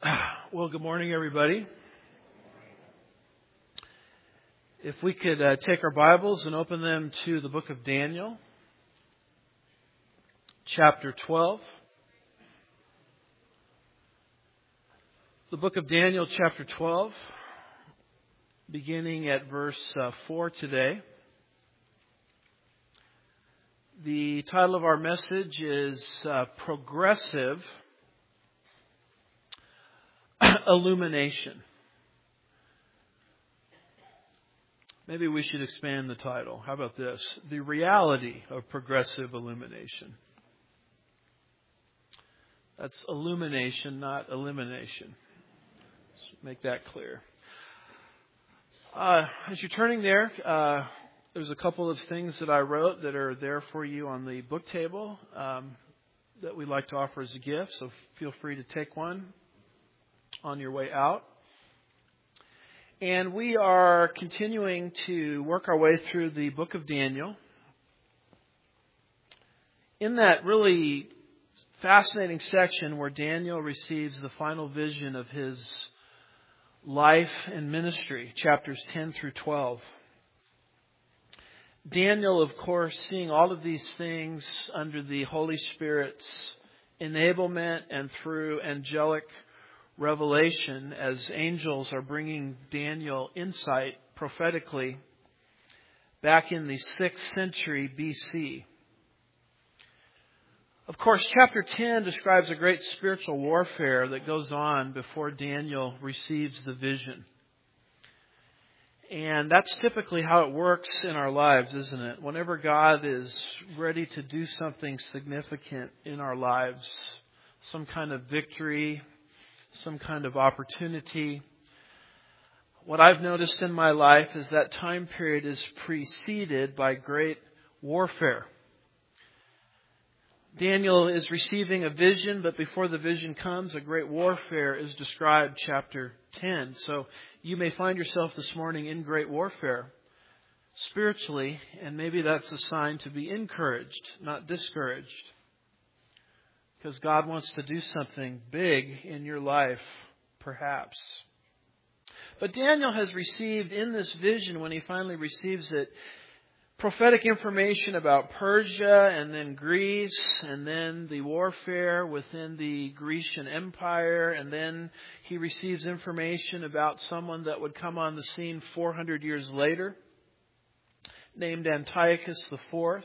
Well, good morning, everybody. If we could take our Bibles and open them to the book of Daniel, chapter 12. The book of Daniel, chapter 12, beginning at verse 4 today. The title of our message is Progressive Illumination. Maybe we should expand the title. How about this? The reality of progressive illumination. That's illumination, not elimination. Let's make that clear. As you're turning there, there's a couple of things that I wrote that are there for you on the book table that we'd like to offer as a gift. So feel free to take one on your way out. And we are continuing to work our way through the book of Daniel. In that really fascinating section where Daniel receives the final vision of his life and ministry, chapters 10 through 12. Daniel, of course, seeing all of these things under the Holy Spirit's enablement and through angelic revelation as angels are bringing Daniel insight prophetically back in the 6th century BC. Of course, chapter 10 describes a great spiritual warfare that goes on before Daniel receives the vision. And that's typically how it works in our lives, isn't it? Whenever God is ready to do something significant in our lives, some kind of victory, some kind of opportunity. What I've noticed in my life is that time period is preceded by great warfare. Daniel is receiving a vision, but before the vision comes, a great warfare is described, chapter 10. So you may find yourself this morning in great warfare spiritually, and maybe that's a sign to be encouraged, not discouraged. Because God wants to do something big in your life, perhaps. But Daniel has received in this vision, when he finally receives it, prophetic information about Persia and then Greece and then the warfare within the Grecian Empire. And then he receives information about someone that would come on the scene 400 years later, named Antiochus IV.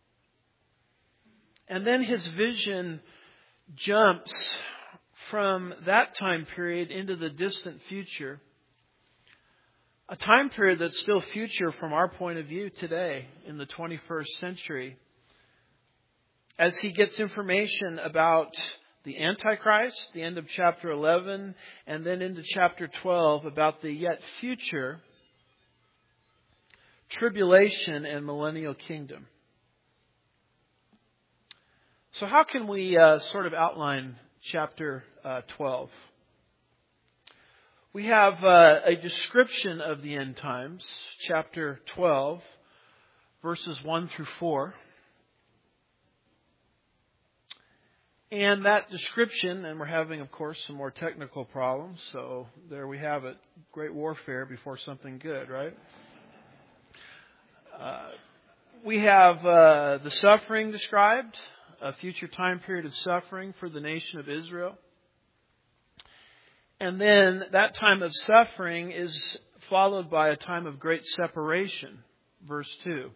And then his vision jumps from that time period into the distant future. A time period that's still future from our point of view today in the 21st century. As he gets information about the Antichrist, the end of chapter 11, and then into chapter 12 about the yet future tribulation and millennial kingdom. So how can we sort of outline chapter 12? We have a description of the end times, chapter 12, verses 1 through 4. And that description, and we're having, of course, some more technical problems, so there we have it. Great warfare before something good, right? We have the suffering described, a future time period of suffering for the nation of Israel. And then that time of suffering is followed by a time of great separation, verse 2.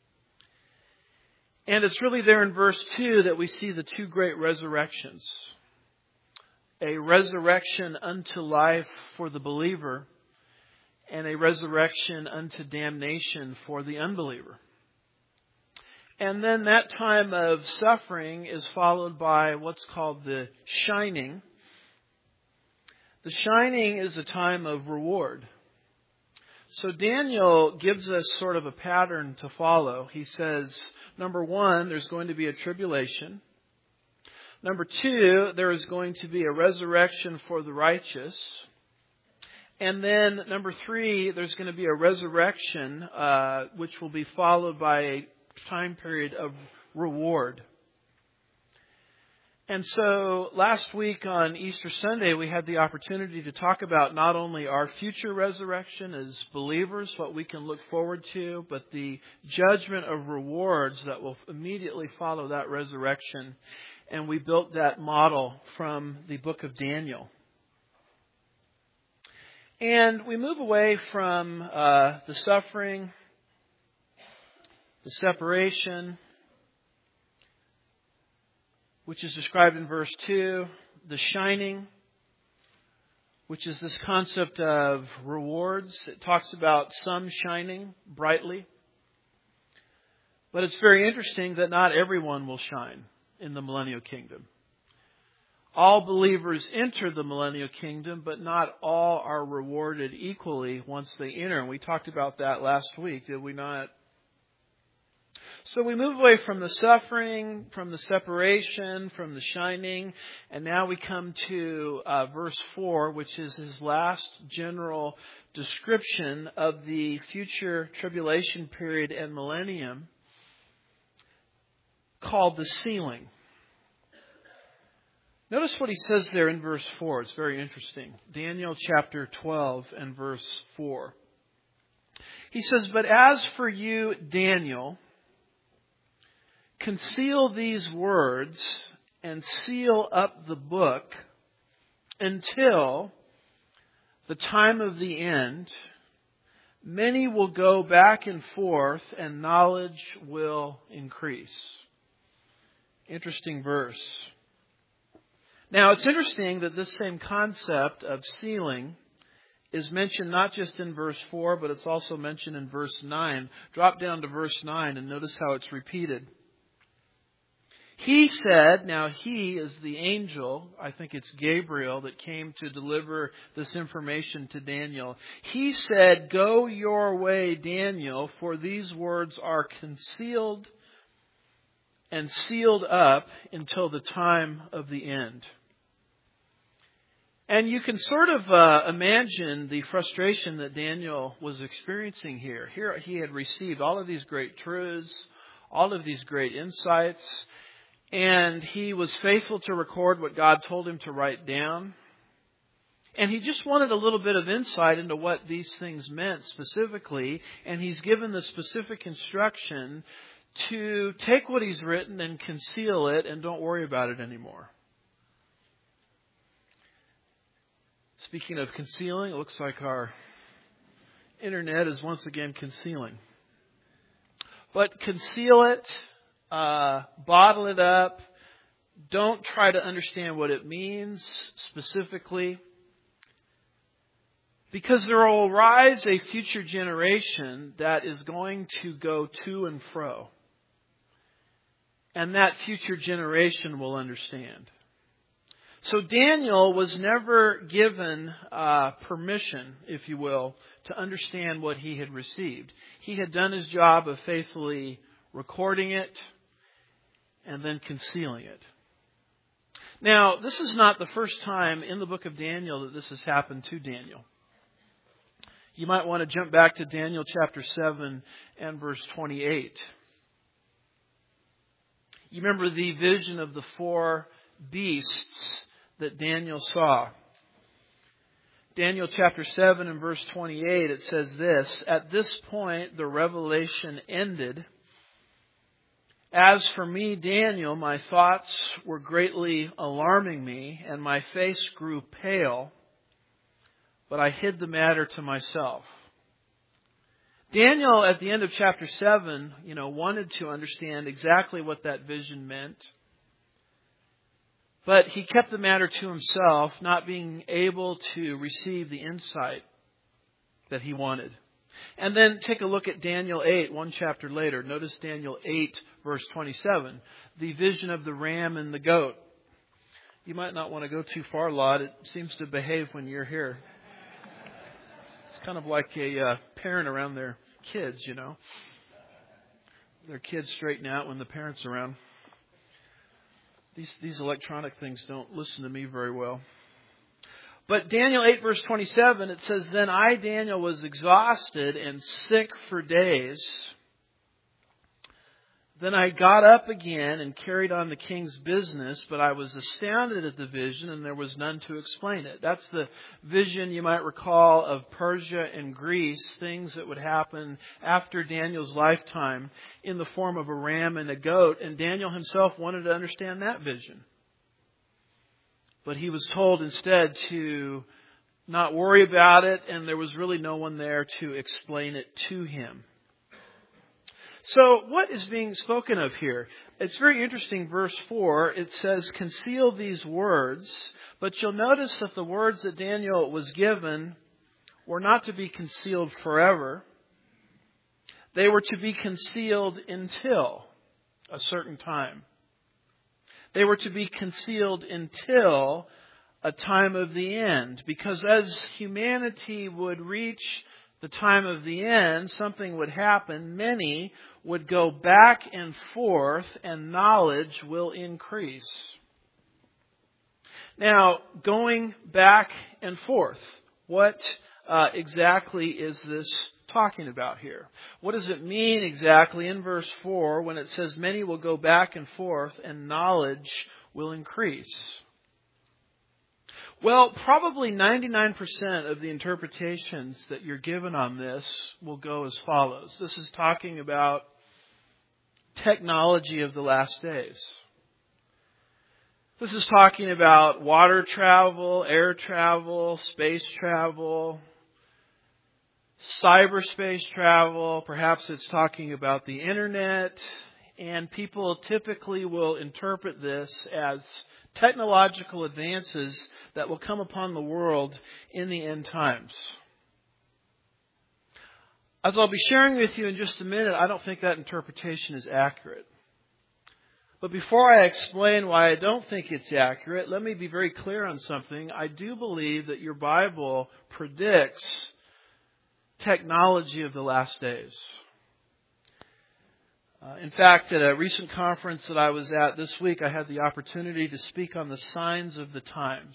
And it's really there in verse 2 that we see the two great resurrections. A resurrection unto life for the believer and a resurrection unto damnation for the unbeliever. And then that time of suffering is followed by what's called the shining. The shining is a time of reward. So Daniel gives us sort of a pattern to follow. He says, number one, there's going to be a tribulation. Number two, there is going to be a resurrection for the righteous. And then number three, there's going to be a resurrection, which will be followed by a time period of reward. And so last week on Easter Sunday, we had the opportunity to talk about not only our future resurrection as believers, what we can look forward to, but the judgment of rewards that will immediately follow that resurrection. And we built that model from the book of Daniel. And we move away from the suffering, the separation, which is described in verse 2, the shining, which is this concept of rewards. It talks about some shining brightly. But it's very interesting that not everyone will shine in the millennial kingdom. All believers enter the millennial kingdom, but not all are rewarded equally once they enter. And we talked about that last week, did we not? So we move away from the suffering, from the separation, from the shining, and now we come to verse 4, which is his last general description of the future tribulation period and millennium, called the sealing. Notice what he says there in verse 4. It's very interesting. Daniel chapter 12 and verse 4. He says, "But as for you, Daniel, conceal these words and seal up the book until the time of the end. Many will go back and forth and knowledge will increase." Interesting verse. Now, it's interesting that this same concept of sealing is mentioned not just in verse 4, but it's also mentioned in verse 9. Drop down to verse 9 and notice how it's repeated. He said, now he is the angel, I think it's Gabriel, that came to deliver this information to Daniel. He said, "Go your way, Daniel, for these words are concealed and sealed up until the time of the end." And you can sort of imagine the frustration that Daniel was experiencing here. Here he had received all of these great truths, all of these great insights, and he was faithful to record what God told him to write down. And he just wanted a little bit of insight into what these things meant specifically, and he's given the specific instruction to take what he's written and conceal it and don't worry about it anymore. Speaking of concealing, it looks like our internet is once again concealing. But conceal it, bottle it up. Don't try to understand what it means specifically. Because there will rise a future generation that is going to go to and fro. And that future generation will understand. So Daniel was never given permission, if you will, to understand what he had received. He had done his job of faithfully recording it and then concealing it. Now, this is not the first time in the book of Daniel that this has happened to Daniel. You might want to jump back to Daniel chapter 7 and verse 28. You remember the vision of the 4 beasts that Daniel saw. Daniel chapter 7 and verse 28, it says this, "At this point the revelation ended. As for me, Daniel, my thoughts were greatly alarming me, and my face grew pale, but I hid the matter to myself." Daniel, at the end of chapter 7, wanted to understand exactly what that vision meant. But he kept the matter to himself, not being able to receive the insight that he wanted. And then take a look at Daniel 8, one chapter later. Notice Daniel 8, verse 27, the vision of the ram and the goat. You might not want to go too far, Lot. It seems to behave when you're here. It's kind of like a parent around their kids, Their kids straighten out when the parent's around. These electronic things don't listen to me very well. But Daniel 8 verse 27, it says, "Then I, Daniel, was exhausted and sick for days. Then I got up again and carried on the king's business, but I was astounded at the vision, and there was none to explain it. That's the vision, you might recall, of Persia and Greece, things that would happen after Daniel's lifetime in the form of a ram and a goat. And Daniel himself wanted to understand that vision. But he was told instead to not worry about it, and there was really no one there to explain it to him. So what is being spoken of here? It's very interesting, verse 4. It says, conceal these words. But you'll notice that the words that Daniel was given were not to be concealed forever. They were to be concealed until a certain time. They were to be concealed until a time of the end. Because as humanity would reach the time of the end, something would happen. Many would go back and forth, and knowledge will increase. Now, going back and forth, what exactly is this talking about here? What does it mean exactly in verse 4 when it says many will go back and forth and knowledge will increase? Well, probably 99% of the interpretations that you're given on this will go as follows. This is talking about technology of the last days. This is talking about water travel, air travel, space travel, cyberspace travel. Perhaps it's talking about the internet. And people typically will interpret this as technological advances that will come upon the world in the end times. As I'll be sharing with you in just a minute, I don't think that interpretation is accurate. But before I explain why I don't think it's accurate, let me be very clear on something. I do believe that your Bible predicts technology of the last days. In fact, at a recent conference that I was at this week, I had the opportunity to speak on the signs of the times.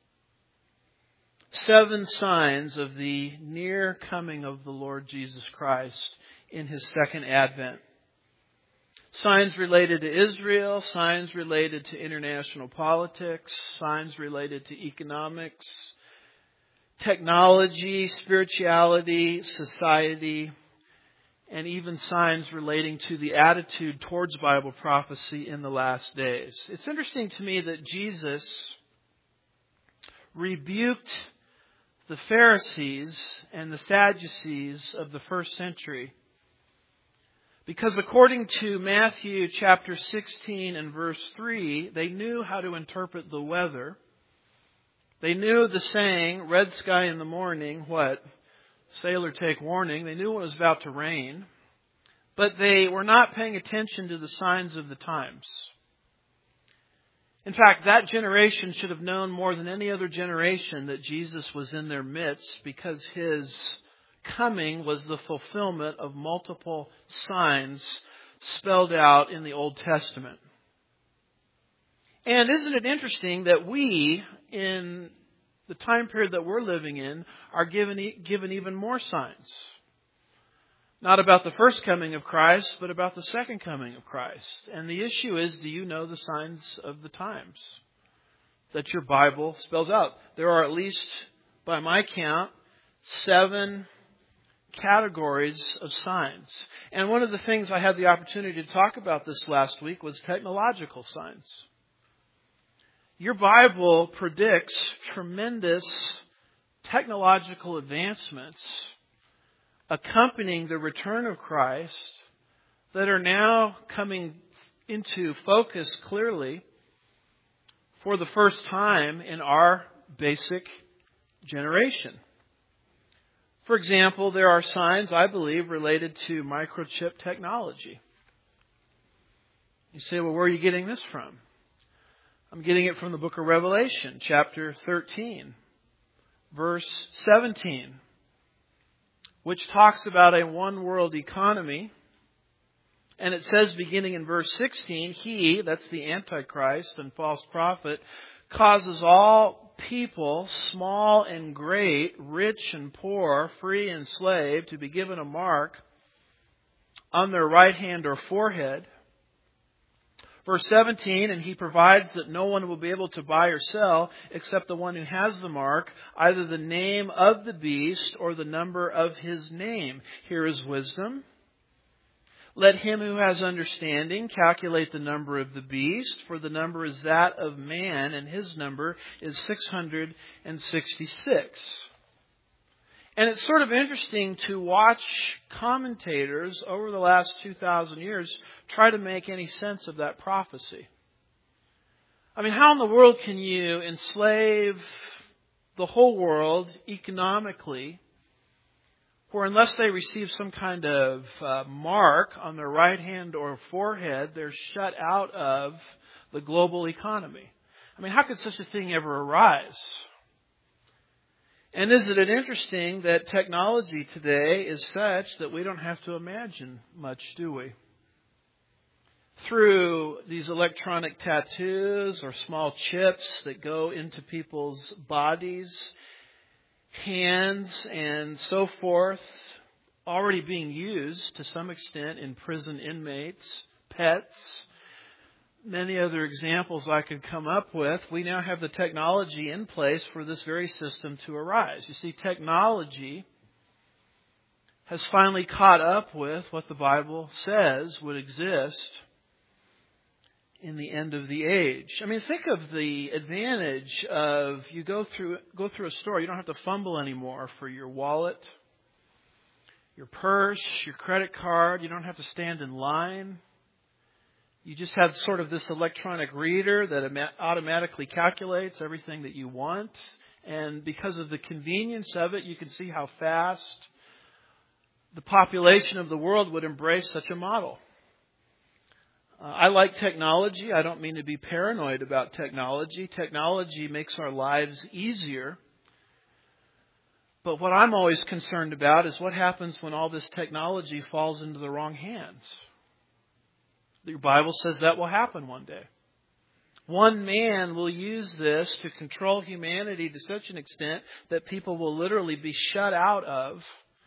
7 signs of the near coming of the Lord Jesus Christ in His second advent. Signs related to Israel, signs related to international politics, signs related to economics, technology, spirituality, society, and even signs relating to the attitude towards Bible prophecy in the last days. It's interesting to me that Jesus rebuked the Pharisees and the Sadducees of the first century, because according to Matthew chapter 16 and verse 3, they knew how to interpret the weather. They knew the saying, red sky in the morning, what? Sailor take warning. They knew it was about to rain. But they were not paying attention to the signs of the times. In fact, that generation should have known more than any other generation that Jesus was in their midst, because His coming was the fulfillment of multiple signs spelled out in the Old Testament. And isn't it interesting that we, in the time period that we're living in, are given even more signs? Not about the first coming of Christ, but about the second coming of Christ. And the issue is, do you know the signs of the times that your Bible spells out? There are at least, by my count, 7 categories of signs. And one of the things I had the opportunity to talk about this last week was technological signs. Your Bible predicts tremendous technological advancements accompanying the return of Christ that are now coming into focus clearly for the first time in our basic generation. For example, there are signs, I believe, related to microchip technology. You say, well, where are you getting this from? I'm getting it from the book of Revelation, chapter 13, verse 17, which talks about a one-world economy. And it says, beginning in verse 16, He, that's the Antichrist and false prophet, causes all people, small and great, rich and poor, free and slave, to be given a mark on their right hand or forehead, Verse 17, and he provides that no one will be able to buy or sell except the one who has the mark, either the name of the beast or the number of his name. Here is wisdom. Let him who has understanding calculate the number of the beast, for the number is that of man, and his number is 666. And it's sort of interesting to watch commentators over the last 2,000 years try to make any sense of that prophecy. I mean, how in the world can you enslave the whole world economically, where unless they receive some kind of mark on their right hand or forehead, they're shut out of the global economy? I mean, how could such a thing ever arise? And isn't it interesting that technology today is such that we don't have to imagine much, do we? Through these electronic tattoos or small chips that go into people's bodies, hands, and so forth, already being used to some extent in prison inmates, pets, many other examples I could come up with. We now have the technology in place for this very system to arise. You see, technology has finally caught up with what the Bible says would exist in the end of the age. I mean, think of the advantage of you go through a store. You don't have to fumble anymore for your wallet, your purse, your credit card. You don't have to stand in line. You just have sort of this electronic reader that automatically calculates everything that you want. And because of the convenience of it, you can see how fast the population of the world would embrace such a model. I like technology. I don't mean to be paranoid about technology. Technology makes our lives easier. But what I'm always concerned about is what happens when all this technology falls into the wrong hands. The Bible says that will happen one day. One man will use this to control humanity to such an extent that people will literally be shut out of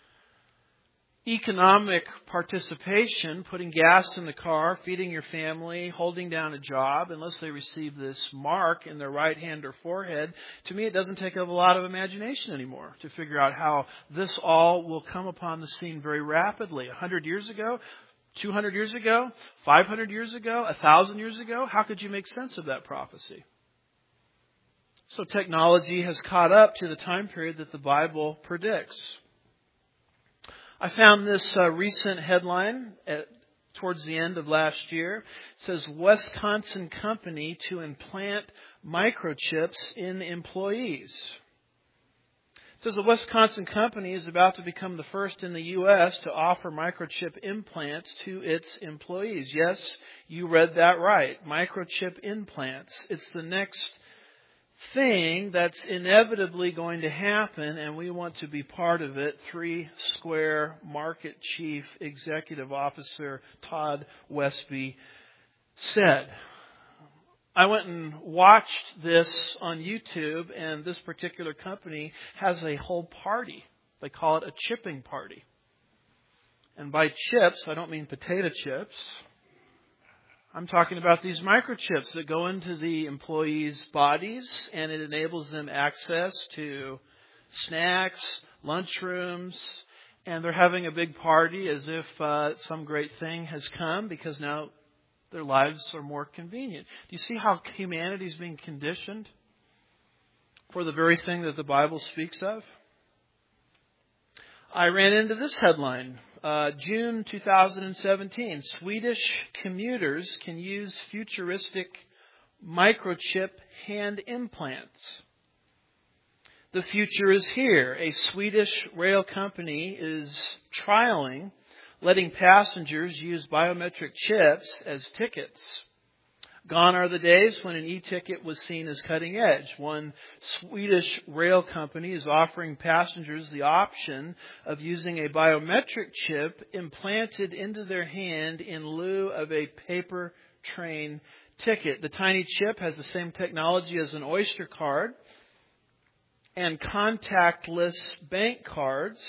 economic participation, putting gas in the car, feeding your family, holding down a job, unless they receive this mark in their right hand or forehead. To me, it doesn't take up a lot of imagination anymore to figure out how this all will come upon the scene very rapidly. 100 years ago, 200 years ago, 500 years ago, 1,000 years ago, how could you make sense of that prophecy? So technology has caught up to the time period that the Bible predicts. I found this recent headline towards the end of last year. It says, Wisconsin company to implant microchips in employees. It says a Wisconsin company is about to become the first in the U.S. to offer microchip implants to its employees. Yes, you read that right. Microchip implants. It's the next thing that's inevitably going to happen, and we want to be part of it. 3 Square Market Chief Executive Officer Todd Westby said. I went and watched this on YouTube, and this particular company has a whole party. They call it a chipping party. And by chips, I don't mean potato chips. I'm talking about these microchips that go into the employees' bodies, and it enables them access to snacks, lunchrooms, and they're having a big party as if some great thing has come because now their lives are more convenient. Do you see how humanity is being conditioned for the very thing that the Bible speaks of? I ran into this headline. June 2017, Swedish commuters can use futuristic microchip hand implants. The future is here. A Swedish rail company is trialing letting passengers use biometric chips as tickets. Gone are the days when an e-ticket was seen as cutting edge. One Swedish rail company is offering passengers the option of using a biometric chip implanted into their hand in lieu of a paper train ticket. The tiny chip has the same technology as an Oyster card and contactless bank cards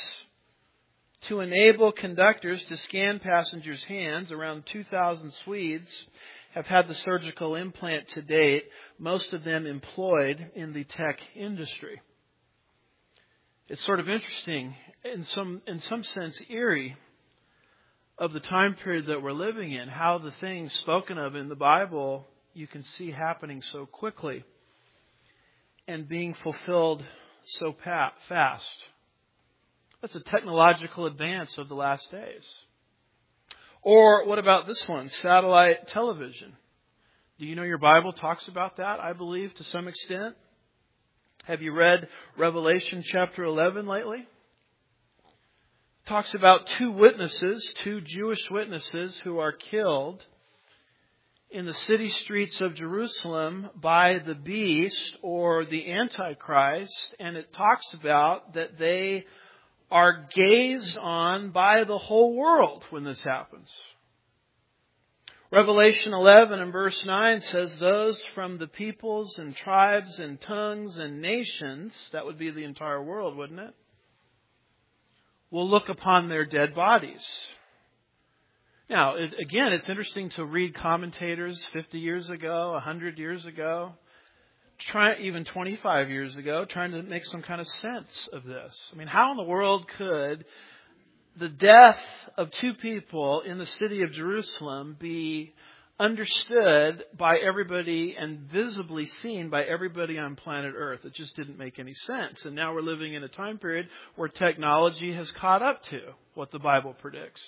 to enable conductors to scan passengers' hands. Around 2,000 Swedes have had the surgical implant to date, most of them employed in the tech industry. It's sort of interesting, in some sense eerie, of the time period that we're living in, how the things spoken of in the Bible you can see happening so quickly and being fulfilled so fast. That's a technological advance of the last days. Or what about this one, satellite television? Do you know your Bible talks about that, I believe, to some extent? Have you read Revelation chapter 11 lately? It talks about two Jewish witnesses who are killed in the city streets of Jerusalem by the beast or the Antichrist, and it talks about that they are gazed on by the whole world when this happens. Revelation 11 and verse 9 says, those from the peoples and tribes and tongues and nations, that would be the entire world, wouldn't it? Will look upon their dead bodies. Now, again, it's interesting to read commentators 50 years ago, 100 years ago, even 25 years ago, trying to make some kind of sense of this. I mean, how in the world could the death of two people in the city of Jerusalem be understood by everybody and visibly seen by everybody on planet Earth? It just didn't make any sense. And now we're living in a time period where technology has caught up to what the Bible predicts.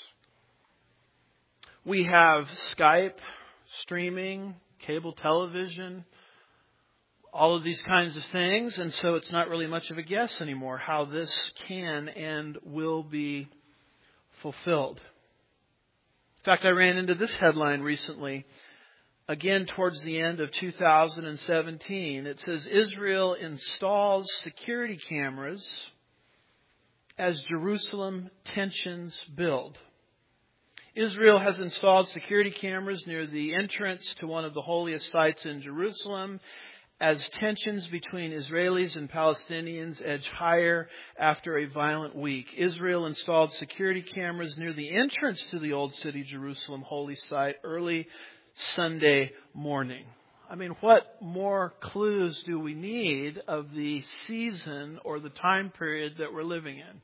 We have Skype, streaming, cable television, all of these kinds of things, and so it's not really much of a guess anymore how this can and will be fulfilled. In fact, I ran into this headline recently, again towards the end of 2017. It says, Israel installs security cameras as Jerusalem tensions build. Israel has installed security cameras near the entrance to one of the holiest sites in Jerusalem as tensions between Israelis and Palestinians edge higher after a violent week. Israel installed security cameras near the entrance to the Old City Jerusalem holy site early Sunday morning. I mean, what more clues do we need of the season or the time period that we're living in?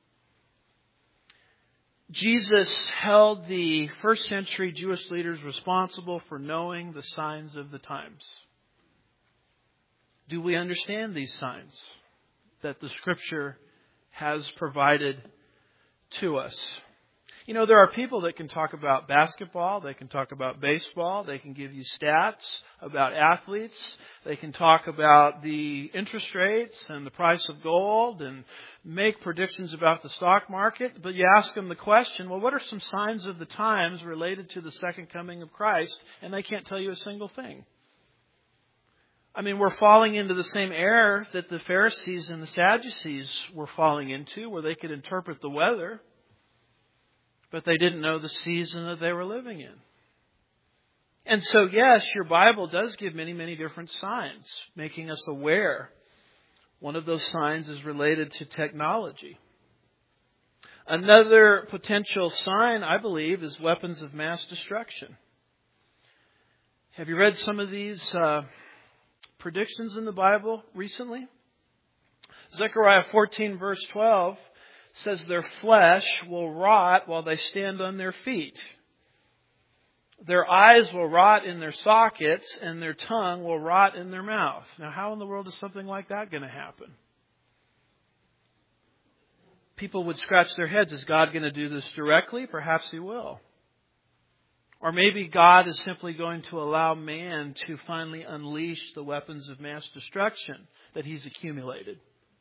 Jesus held the first century Jewish leaders responsible for knowing the signs of the times. Do we understand these signs that the Scripture has provided to us? You know, there are people that can talk about basketball, they can talk about baseball, they can give you stats about athletes, they can talk about the interest rates and the price of gold and make predictions about the stock market, but you ask them the question, well, what are some signs of the times related to the second coming of Christ? And they can't tell you a single thing. I mean, we're falling into the same error that the Pharisees and the Sadducees were falling into, where they could interpret the weather, but they didn't know the season that they were living in. And so, yes, your Bible does give many, many different signs, making us aware. One of those signs is related to technology. Another potential sign, I believe, is weapons of mass destruction. Have you read some of these predictions in the Bible recently? Zechariah 14 verse 12 says their flesh will rot while they stand on their feet. Their eyes will rot in their sockets and their tongue will rot in their mouth. Now, how in the world is something like that going to happen? People would scratch their heads. Is God going to do this directly? Perhaps He will. Or maybe God is simply going to allow man to finally unleash the weapons of mass destruction that He's accumulated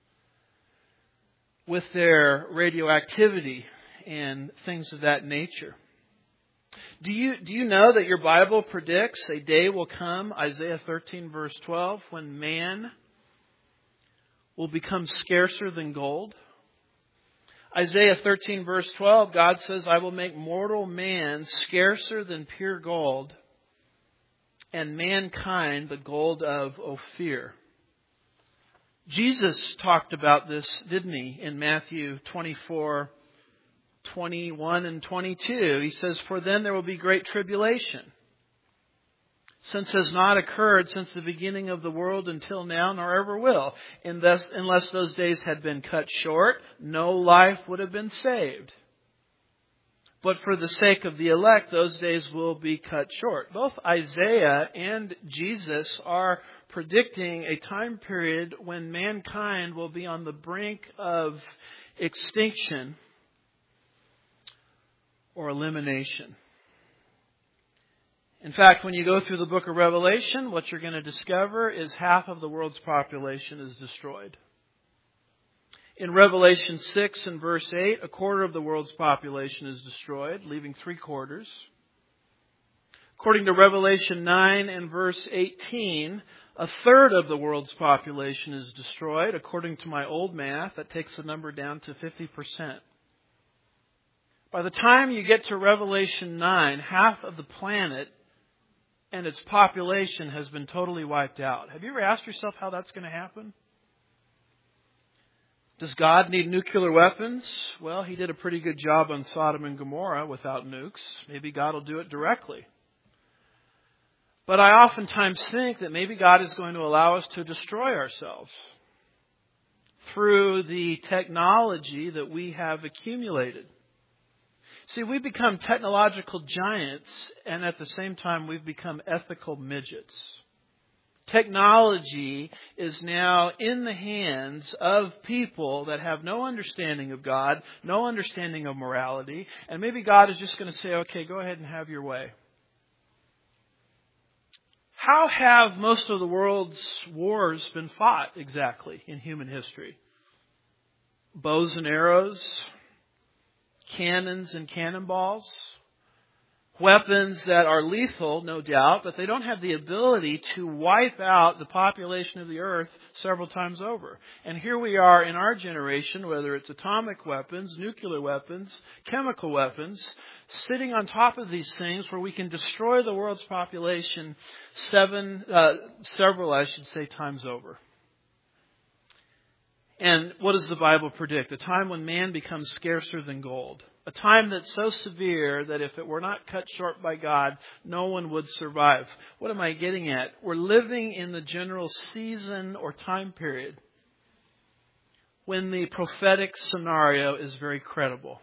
with their radioactivity and things of that nature. Do you know that your Bible predicts a day will come, Isaiah 13 verse 12, when man will become scarcer than gold? Isaiah 13 verse 12, God says, I will make mortal man scarcer than pure gold, and mankind the gold of Ophir. Jesus talked about this, didn't He, in Matthew 24, 21 and 22. He says, for then there will be great tribulation. since has not occurred since the beginning of the world until now, nor ever will. Unless those days had been cut short, no life would have been saved. But for the sake of the elect, those days will be cut short. Both Isaiah and Jesus are predicting a time period when mankind will be on the brink of extinction or elimination. In fact, when you go through the book of Revelation, what you're going to discover is half of the world's population is destroyed. In Revelation 6 and verse 8, a quarter of the world's population is destroyed, leaving 3/4. According to Revelation 9 and verse 18, a third of the world's population is destroyed. According to my old math, that takes the number down to 50%. By the time you get to Revelation 9, half of the planet and its population has been totally wiped out. Have you ever asked yourself how that's going to happen? Does God need nuclear weapons? Well, He did a pretty good job on Sodom and Gomorrah without nukes. Maybe God will do it directly. But I oftentimes think that maybe God is going to allow us to destroy ourselves through the technology that we have accumulated. See, we become technological giants, and at the same time we've become ethical midgets. Technology is now in the hands of people that have no understanding of God, no understanding of morality, and maybe God is just going to say, okay, go ahead and have your way. How have most of the world's wars been fought exactly in human history? Bows and arrows, cannons and cannonballs, weapons that are lethal, no doubt, but they don't have the ability to wipe out the population of the earth several times over. And here we are in our generation, whether it's atomic weapons, nuclear weapons, chemical weapons, sitting on top of these things where we can destroy the world's population several times over. And what does the Bible predict? A time when man becomes scarcer than gold. A time that's so severe that if it were not cut short by God, no one would survive. What am I getting at? We're living in the general season or time period when the prophetic scenario is very credible.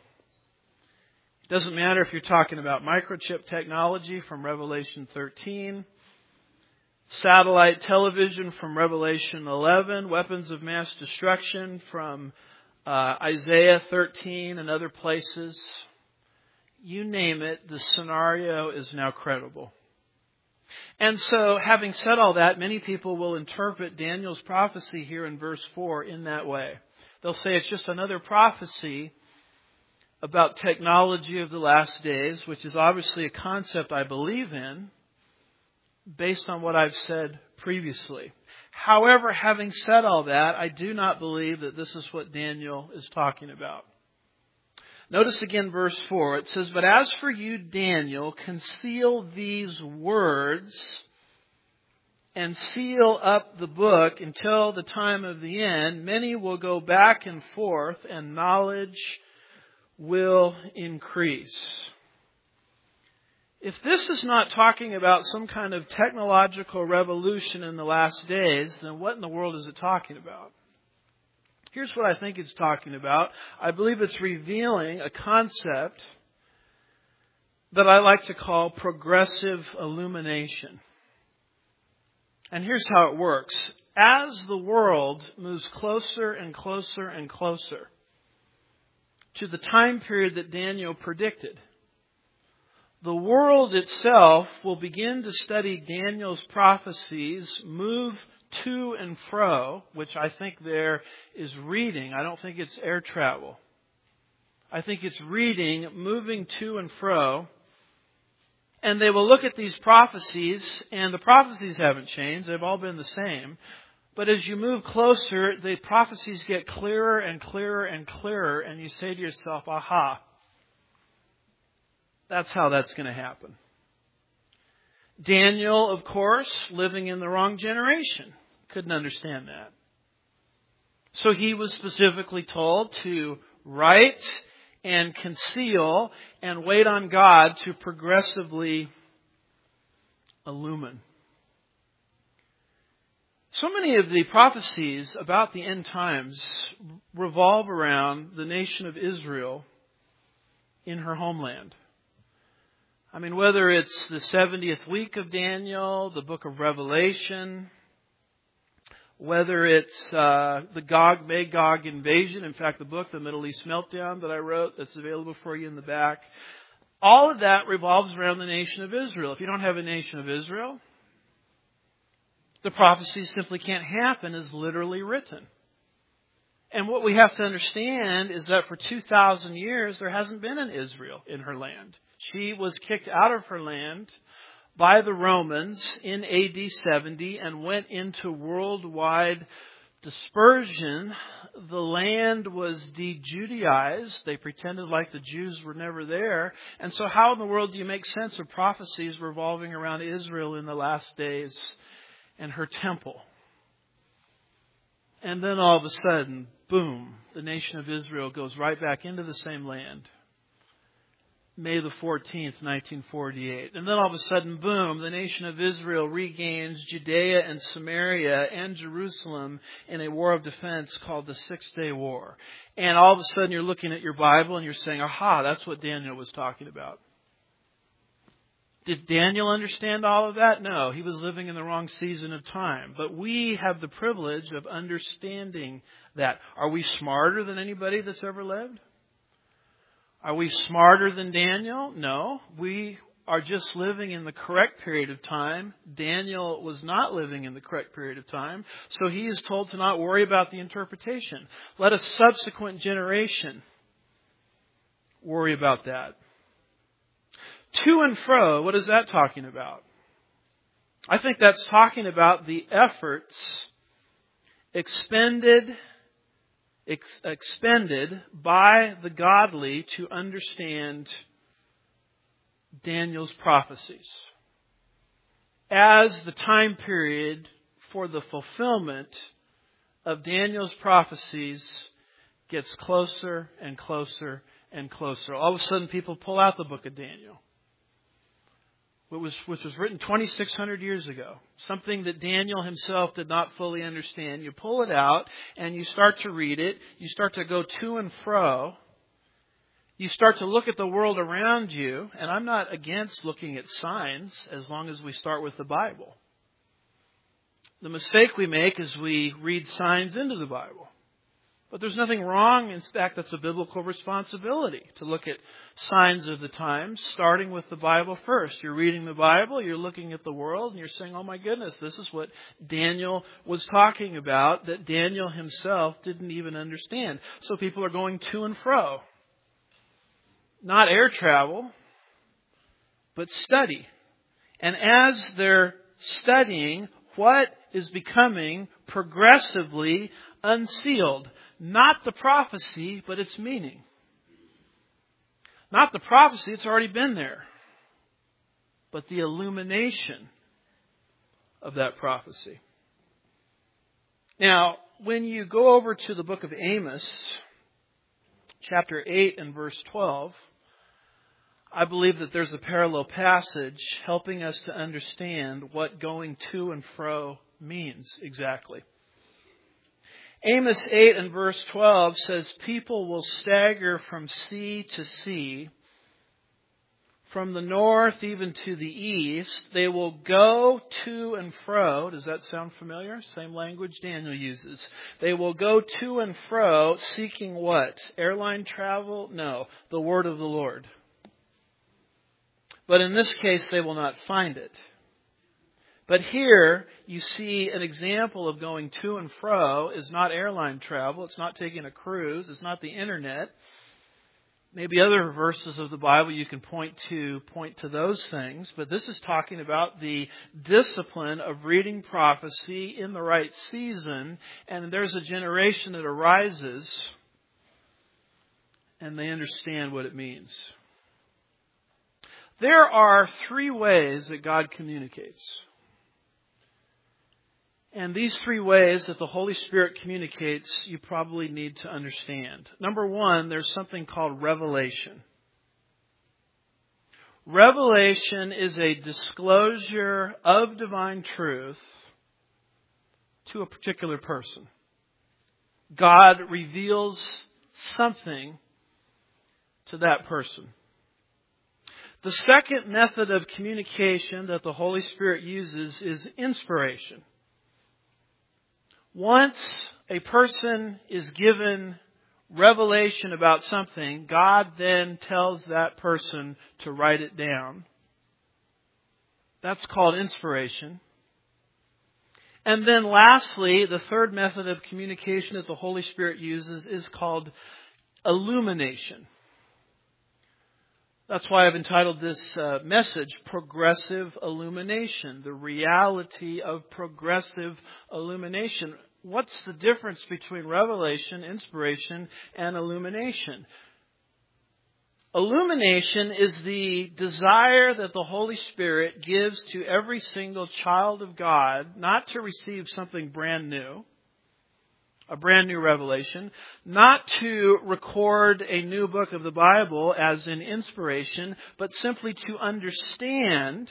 It doesn't matter if you're talking about microchip technology from Revelation 13, satellite television from Revelation 11, weapons of mass destruction from Isaiah 13 and other places. You name it, the scenario is now credible. And so, having said all that, many people will interpret Daniel's prophecy here in verse 4 in that way. They'll say it's just another prophecy about technology of the last days, which is obviously a concept I believe in, based on what I've said previously. However, having said all that, I do not believe that this is what Daniel is talking about. Notice again verse 4. It says, "But as for you, Daniel, conceal these words and seal up the book until the time of the end. Many will go back and forth, and knowledge will increase." If this is not talking about some kind of technological revolution in the last days, then what in the world is it talking about? Here's what I think it's talking about. I believe it's revealing a concept that I like to call progressive illumination. And here's how it works. As the world moves closer and closer and closer to the time period that Daniel predicted, the world itself will begin to study Daniel's prophecies, move to and fro, which I think there is reading. I don't think it's air travel. I think it's reading, moving to and fro. And they will look at these prophecies, and the prophecies haven't changed. They've all been the same. But as you move closer, the prophecies get clearer and clearer and clearer, and you say to yourself, aha. That's how that's going to happen. Daniel, of course, living in the wrong generation, couldn't understand that. So he was specifically told to write and conceal and wait on God to progressively illumine. So many of the prophecies about the end times revolve around the nation of Israel in her homeland. I mean, whether it's the 70th week of Daniel, the book of Revelation, whether it's the Gog-Magog invasion, in fact, the book, The Middle East Meltdown, that I wrote, that's available for you in the back, all of that revolves around the nation of Israel. If you don't have a nation of Israel, the prophecy simply can't happen as literally written. And what we have to understand is that for 2,000 years, there hasn't been an Israel in her land. She was kicked out of her land by the Romans in AD 70 and went into worldwide dispersion. The land was de-Judaized. They pretended like the Jews were never there. And so how in the world do you make sense of prophecies revolving around Israel in the last days and her temple? And then all of a sudden, boom, the nation of Israel goes right back into the same land. May the 14th, 1948. And then all of a sudden, boom, the nation of Israel regains Judea and Samaria and Jerusalem in a war of defense called the Six-Day War. And all of a sudden you're looking at your Bible and you're saying, aha, that's what Daniel was talking about. Did Daniel understand all of that? No, he was living in the wrong season of time. But we have the privilege of understanding that. Are we smarter than anybody that's ever lived? Are we smarter than Daniel? No. We are just living in the correct period of time. Daniel was not living in the correct period of time. So he is told to not worry about the interpretation. Let a subsequent generation worry about that. To and fro, what is that talking about? I think that's talking about the efforts expended by the godly to understand Daniel's prophecies. As the time period for the fulfillment of Daniel's prophecies gets closer and closer and closer. All of a sudden people pull out the book of Daniel, which was written 2,600 years ago. Something that Daniel himself did not fully understand. You pull it out and you start to read it. You start to go to and fro. You start to look at the world around you. And I'm not against looking at signs as long as we start with the Bible. The mistake we make is we read signs into the Bible. But there's nothing wrong. In fact, that's a biblical responsibility to look at signs of the times, starting with the Bible first. You're reading the Bible, you're looking at the world, and you're saying, oh my goodness, this is what Daniel was talking about that Daniel himself didn't even understand. So people are going to and fro. Not air travel, but study. And as they're studying, what is becoming progressively unsealed? Not the prophecy, but its meaning. Not the prophecy, it's already been there. But the illumination of that prophecy. Now, when you go over to the book of Amos, chapter 8 and verse 12, I believe that there's a parallel passage helping us to understand what going to and fro means exactly. Amos 8 and verse 12 says, people will stagger from sea to sea, from the north even to the east. They will go to and fro. Does that sound familiar? Same language Daniel uses. They will go to and fro seeking what? Airline travel? No, the word of the Lord. But in this case, they will not find it. But here you see an example of going to and fro is not airline travel. It's not taking a cruise. It's not the internet. Maybe other verses of the Bible you can point to those things. But this is talking about the discipline of reading prophecy in the right season. And there's a generation that arises and they understand what it means. There are three ways that God communicates. And these three ways that the Holy Spirit communicates, you probably need to understand. Number one, there's something called revelation. Revelation is a disclosure of divine truth to a particular person. God reveals something to that person. The second method of communication that the Holy Spirit uses is inspiration. Once a person is given revelation about something, God then tells that person to write it down. That's called inspiration. And then lastly, the third method of communication that the Holy Spirit uses is called illumination. That's why I've entitled this message, Progressive Illumination, the reality of progressive illumination. What's the difference between revelation, inspiration, and illumination? Illumination is the desire that the Holy Spirit gives to every single child of God, not to receive something brand new, a brand new revelation, not to record a new book of the Bible as in inspiration, but simply to understand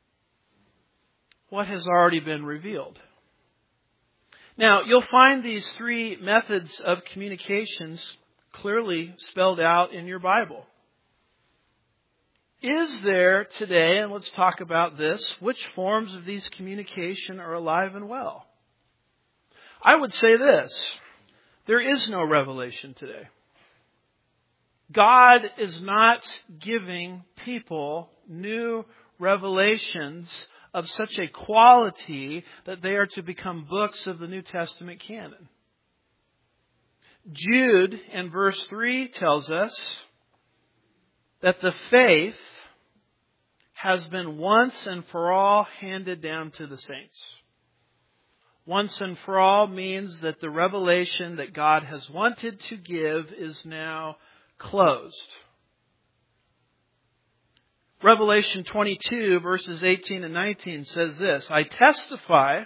what has already been revealed. Now, you'll find these three methods of communications clearly spelled out in your Bible. Is there today, and let's talk about this, which forms of these communication are alive and well? I would say this: there is no revelation today. God is not giving people new revelations of such a quality that they are to become books of the New Testament canon. Jude in verse 3 tells us that the faith has been once and for all handed down to the saints. Once and for all means that the revelation that God has wanted to give is now closed. Revelation 22 verses 18 and 19 says this: I testify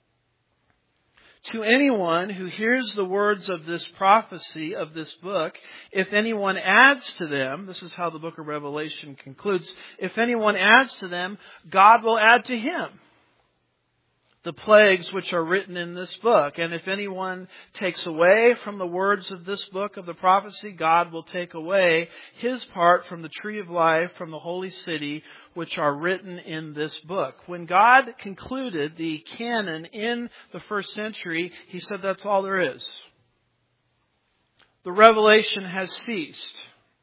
to anyone who hears the words of this prophecy of this book, if anyone adds to them, this is how the book of Revelation concludes, if anyone adds to them, God will add to him the plagues which are written in this book. And if anyone takes away from the words of this book of the prophecy, God will take away his part from the tree of life, from the holy city, which are written in this book. When God concluded the canon in the first century, He said that's all there is. The revelation has ceased.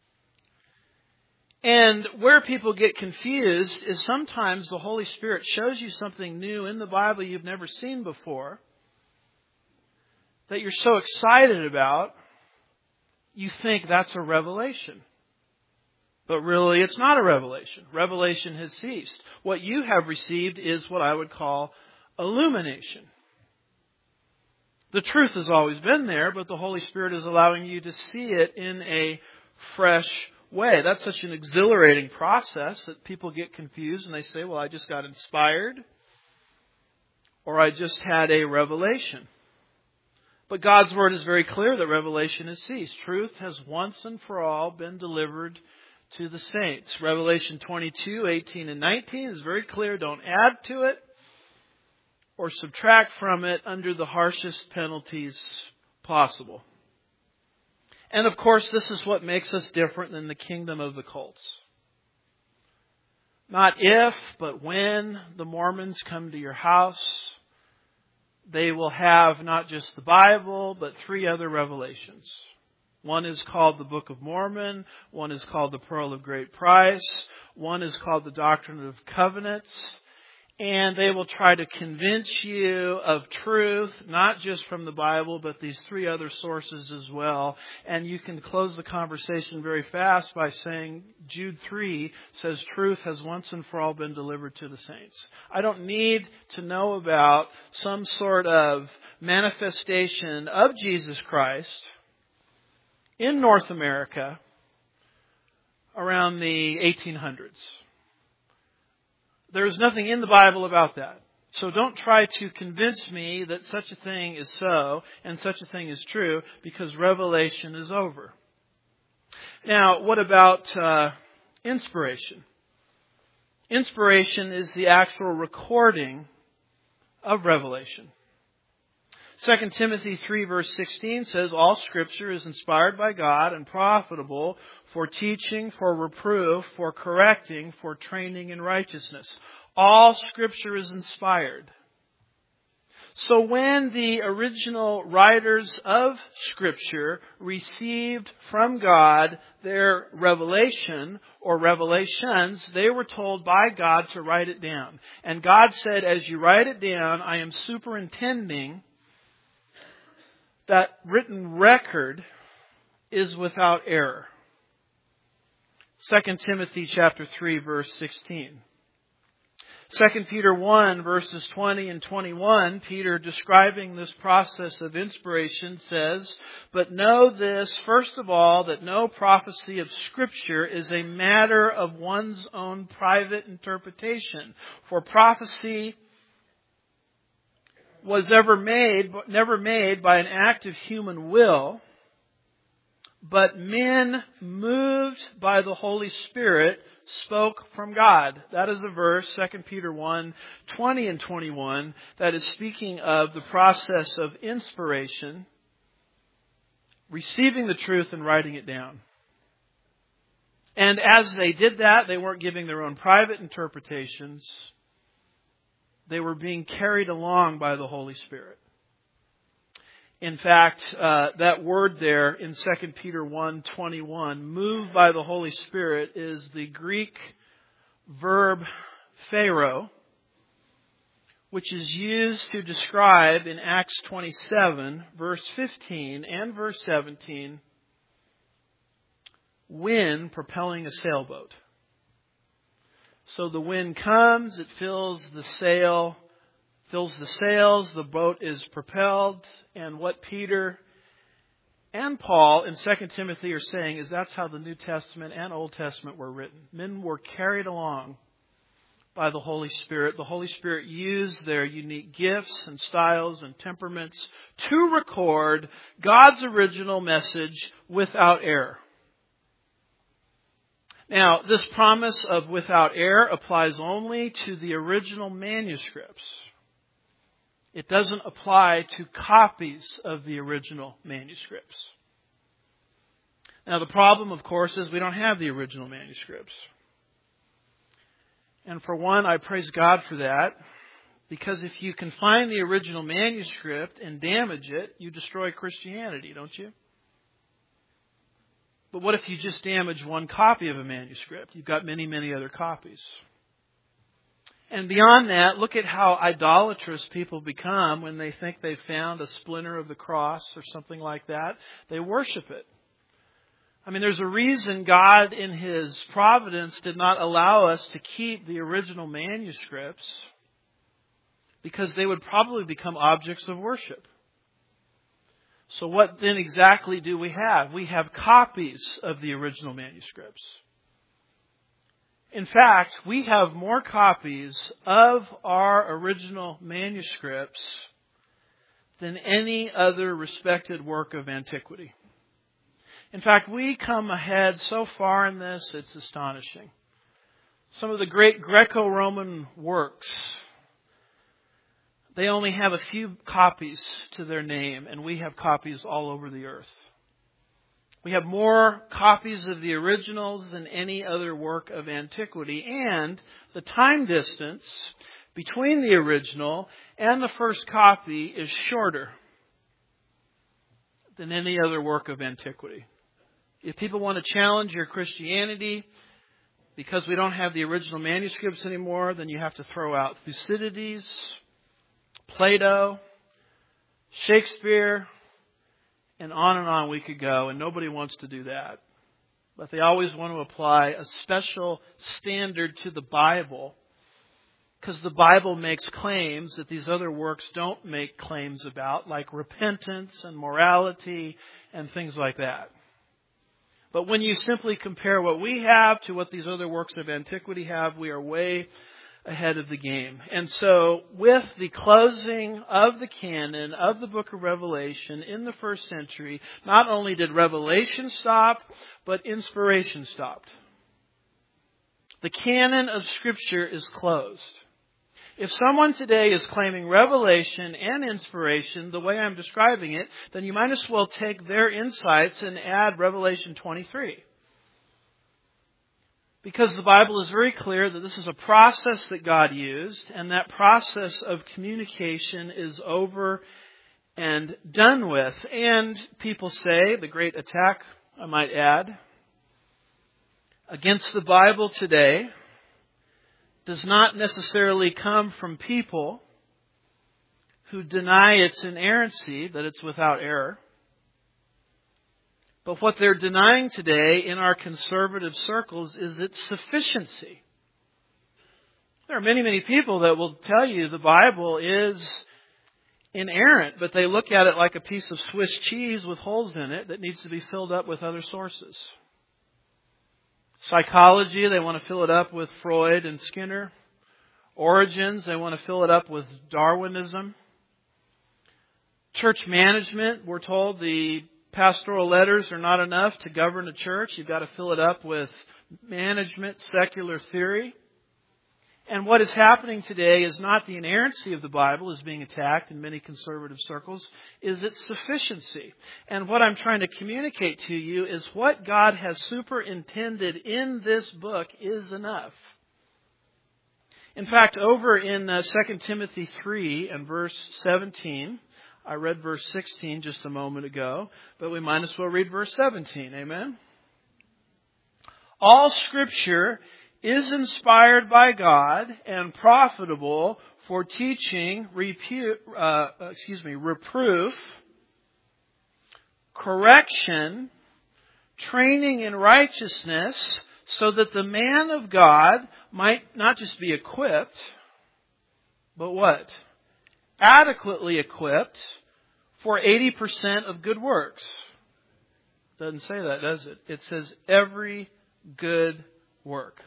And where people get confused is sometimes the Holy Spirit shows you something new in the Bible you've never seen before, that you're so excited about, you think that's a revelation. But really, it's not a revelation. Revelation has ceased. What you have received is what I would call illumination. The truth has always been there, but the Holy Spirit is allowing you to see it in a fresh way. That's such an exhilarating process that people get confused and they say, well, I just got inspired, or I just had a revelation. But God's Word is very clear that revelation has ceased. Truth has once and for all been delivered to the saints. Revelation 22, 18 and 19 is very clear. Don't add to it or subtract from it under the harshest penalties possible. And of course, this is what makes us different than the kingdom of the cults. Not if, but when the Mormons come to your house, they will have not just the Bible, but 3 other revelations. One is called the Book of Mormon. One is called the Pearl of Great Price. One is called the Doctrine of Covenants. And they will try to convince you of truth, not just from the Bible, but these 3 other sources as well. And you can close the conversation very fast by saying Jude 3 says truth has once and for all been delivered to the saints. I don't need to know about some sort of manifestation of Jesus Christ in North America around the 1800s. There's nothing in the Bible about that. So don't try to convince me that such a thing is so and such a thing is true, because revelation is over. Now, what about inspiration? Inspiration is the actual recording of revelation. 2 Timothy 3 verse 16 says, all Scripture is inspired by God and profitable for teaching, for reproof, for correcting, for training in righteousness. All Scripture is inspired. So when the original writers of Scripture received from God their revelation or revelations, they were told by God to write it down. And God said, as you write it down, I am superintending that written record is without error. 2 Timothy chapter 3 verse 16. 2 Peter 1 verses 20 and 21, Peter describing this process of inspiration says, but know this, first of all, that no prophecy of Scripture is a matter of one's own private interpretation. For prophecy was never made by an act of human will, but men moved by the Holy Spirit spoke from God. That is a verse, 2 Peter 1, 20 and 21, that is speaking of the process of inspiration, receiving the truth and writing it down. And as they did that, they weren't giving their own private interpretations. They were being carried along by the Holy Spirit. In fact, that word there in 2 Peter 1:21, moved by the Holy Spirit, is the Greek verb phero, which is used to describe in Acts 27, verse 15 and verse 17, wind propelling a sailboat. So the wind comes, it fills the sails, the boat is propelled, and what Peter and Paul in 2 Timothy are saying is that's how the New Testament and Old Testament were written. Men were carried along by the Holy Spirit. The Holy Spirit used their unique gifts and styles and temperaments to record God's original message without error. Now, this promise of without error applies only to the original manuscripts. It doesn't apply to copies of the original manuscripts. Now, the problem, of course, is we don't have the original manuscripts. And for one, I praise God for that, because if you can find the original manuscript and damage it, you destroy Christianity, don't you? But what if you just damage one copy of a manuscript? You've got many, many other copies. And beyond that, look at how idolatrous people become when they think they've found a splinter of the cross or something like that. They worship it. I mean, there's a reason God in His providence did not allow us to keep the original manuscripts, because they would probably become objects of worship. So what then exactly do we have? We have copies of the original manuscripts. In fact, we have more copies of our original manuscripts than any other respected work of antiquity. In fact, we come ahead so far in this, it's astonishing. Some of the great Greco-Roman works, they only have a few copies to their name, and we have copies all over the earth. We have more copies of the originals than any other work of antiquity, and the time distance between the original and the first copy is shorter than any other work of antiquity. If people want to challenge your Christianity because we don't have the original manuscripts anymore, then you have to throw out Thucydides, Plato, Shakespeare, and on we could go, and nobody wants to do that. But they always want to apply a special standard to the Bible, because the Bible makes claims that these other works don't make claims about, like repentance and morality and things like that. But when you simply compare what we have to what these other works of antiquity have, we are way ahead of the game. And so with the closing of the canon of the book of Revelation in the first century, not only did revelation stop, but inspiration stopped. The canon of Scripture is closed. If someone today is claiming revelation and inspiration the way I'm describing it, then you might as well take their insights and add Revelation 23. Because the Bible is very clear that this is a process that God used, and that process of communication is over and done with. And people say, the great attack, I might add, against the Bible today does not necessarily come from people who deny its inerrancy, that it's without error. But what they're denying today in our conservative circles is its sufficiency. There are many, many people that will tell you the Bible is inerrant, but they look at it like a piece of Swiss cheese with holes in it that needs to be filled up with other sources. Psychology, they want to fill it up with Freud and Skinner. Origins, they want to fill it up with Darwinism. Church management, we're told the pastoral letters are not enough to govern a church. You've got to fill it up with management, secular theory. And what is happening today is not the inerrancy of the Bible is being attacked in many conservative circles, is its sufficiency. And what I'm trying to communicate to you is what God has superintended in this book is enough. In fact, over in 2 Timothy 3 and verse 17, I read verse 16 just a moment ago, but we might as well read verse 17. Amen? All Scripture is inspired by God and profitable for teaching, reproof, correction, training in righteousness, so that the man of God might not just be equipped, but what? Adequately equipped for 80% of good works. Doesn't say that, does it? It says every good work.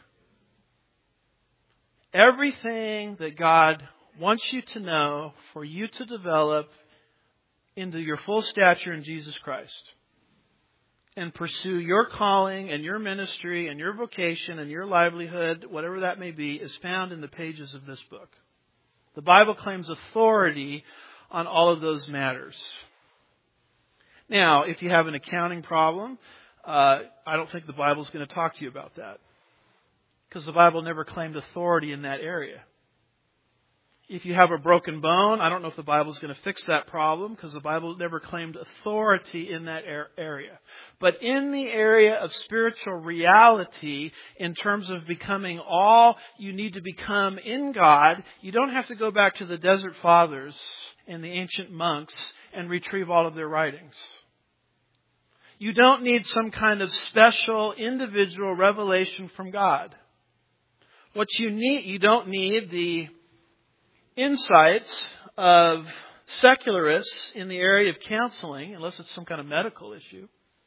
Everything that God wants you to know for you to develop into your full stature in Jesus Christ and pursue your calling and your ministry and your vocation and your livelihood, whatever that may be, is found in the pages of this book. The Bible claims authority on all of those matters. Now, if you have an accounting problem, I don't think the Bible is going to talk to you about that. Because the Bible never claimed authority in that area. If you have a broken bone, I don't know if the Bible is going to fix that problem because the Bible never claimed authority in that area. But in the area of spiritual reality, in terms of becoming all you need to become in God, you don't have to go back to the Desert Fathers and the ancient monks and retrieve all of their writings. You don't need some kind of special individual revelation from God. What you don't need the insights of secularists in the area of counseling, unless it's some kind of medical issue.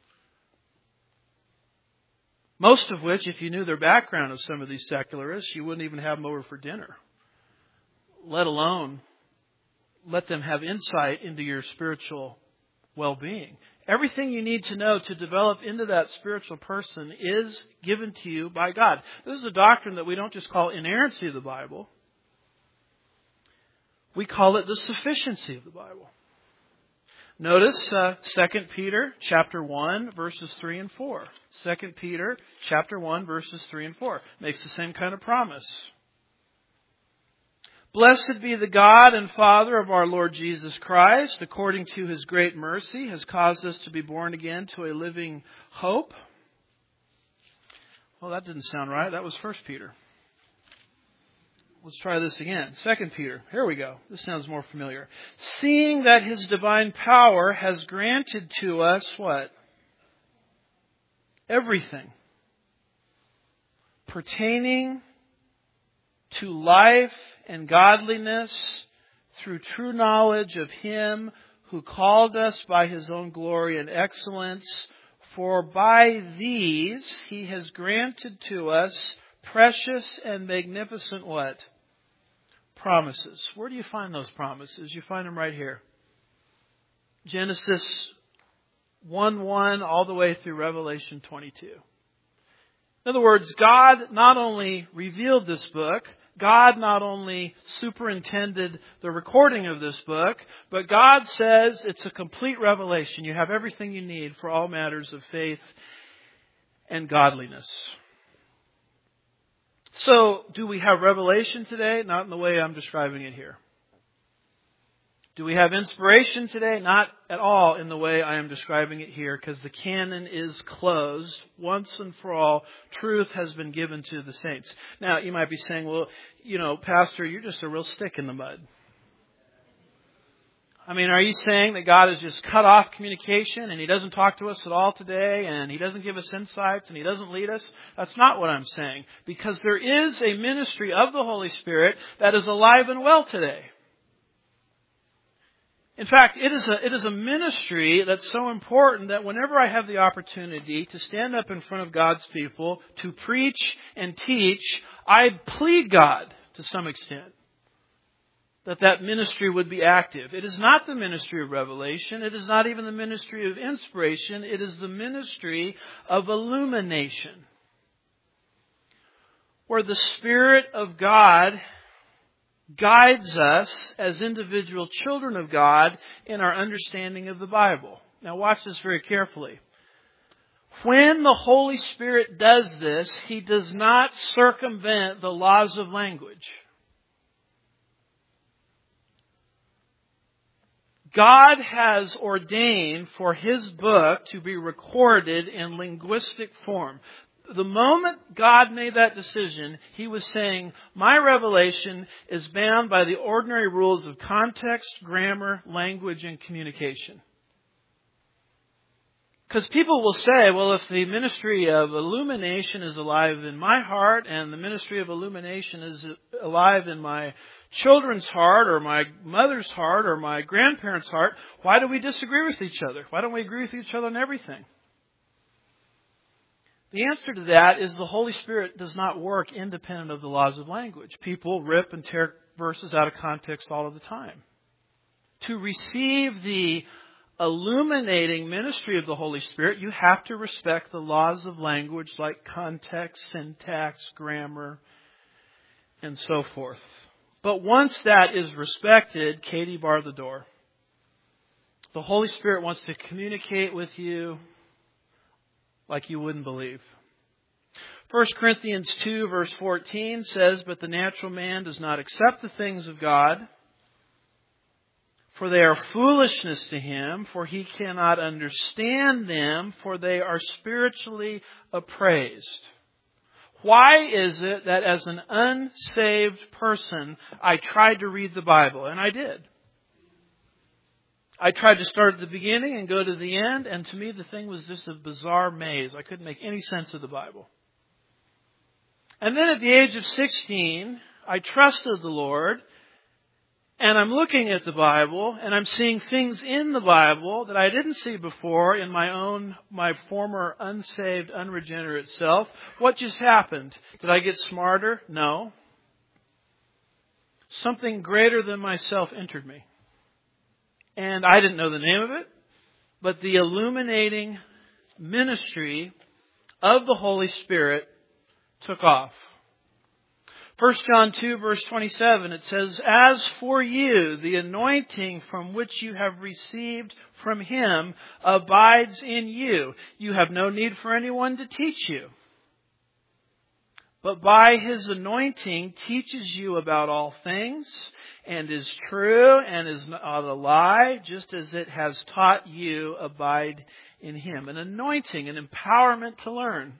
Most of which, if you knew their background of some of these secularists, you wouldn't even have them over for dinner. Let alone let them have insight into your spiritual well-being. Everything you need to know to develop into that spiritual person is given to you by God. This is a doctrine that we don't just call inerrancy of the Bible. We call it the sufficiency of the Bible. Notice 2 Peter chapter 1 verses 3 and 4. 2 Peter chapter 1 verses 3 and 4 makes the same kind of promise. Blessed be the God and Father of our Lord Jesus Christ, according to His great mercy, has caused us to be born again to a living hope. Well, that didn't sound right. That was 1 Peter. Let's try this again. 2 Peter. Here we go. This sounds more familiar. Seeing that His divine power has granted to us what? Everything pertaining to life and godliness through true knowledge of Him who called us by His own glory and excellence. For by these He has granted to us precious and magnificent what? Promises. Where do you find those promises? You find them right here. Genesis 1:1 all the way through Revelation 22. In other words, God not only revealed this book, God not only superintended the recording of this book, but God says it's a complete revelation. You have everything you need for all matters of faith and godliness. So, do we have revelation today? Not in the way I'm describing it here. Do we have inspiration today? Not at all in the way I am describing it here, because the canon is closed. Once and for all, truth has been given to the saints. Now, you might be saying, well, Pastor, you're just a real stick in the mud. I mean, are you saying that God has just cut off communication and He doesn't talk to us at all today and He doesn't give us insights and He doesn't lead us? That's not what I'm saying. Because there is a ministry of the Holy Spirit that is alive and well today. In fact, it is a ministry that's so important that whenever I have the opportunity to stand up in front of God's people, to preach and teach, I plead God to some extent that ministry would be active. It is not the ministry of revelation. It is not even the ministry of inspiration. It is the ministry of illumination, where the Spirit of God guides us as individual children of God in our understanding of the Bible. Now watch this very carefully. When the Holy Spirit does this, He does not circumvent the laws of language. God has ordained for His book to be recorded in linguistic form. The moment God made that decision, He was saying, my revelation is bound by the ordinary rules of context, grammar, language, and communication. Because people will say, well, if the ministry of illumination is alive in my heart and the ministry of illumination is alive in my children's heart or my mother's heart or my grandparents' heart, why do we disagree with each other? Why don't we agree with each other on everything? The answer to that is the Holy Spirit does not work independent of the laws of language. People rip and tear verses out of context all of the time. To receive the illuminating ministry of the Holy Spirit, you have to respect the laws of language like context, syntax, grammar, and so forth. But once that is respected, Katie, bar the door. The Holy Spirit wants to communicate with you like you wouldn't believe. 1 Corinthians 2 verse 14 says, but the natural man does not accept the things of God, for they are foolishness to him, for he cannot understand them, for they are spiritually appraised. Why is it that as an unsaved person, I tried to read the Bible? And I did. I tried to start at the beginning and go to the end, and to me the thing was just a bizarre maze. I couldn't make any sense of the Bible. And then at the age of 16, I trusted the Lord, and I'm looking at the Bible, and I'm seeing things in the Bible that I didn't see before in my former unsaved, unregenerate self. What just happened? Did I get smarter? No. Something greater than myself entered me. And I didn't know the name of it, but the illuminating ministry of the Holy Spirit took off. 1 John 2 verse 27, it says, as for you, the anointing from which you have received from Him abides in you. You have no need for anyone to teach you. But by His anointing teaches you about all things, and is true and is not a lie, just as it has taught you, abide in Him. An anointing, an empowerment to learn.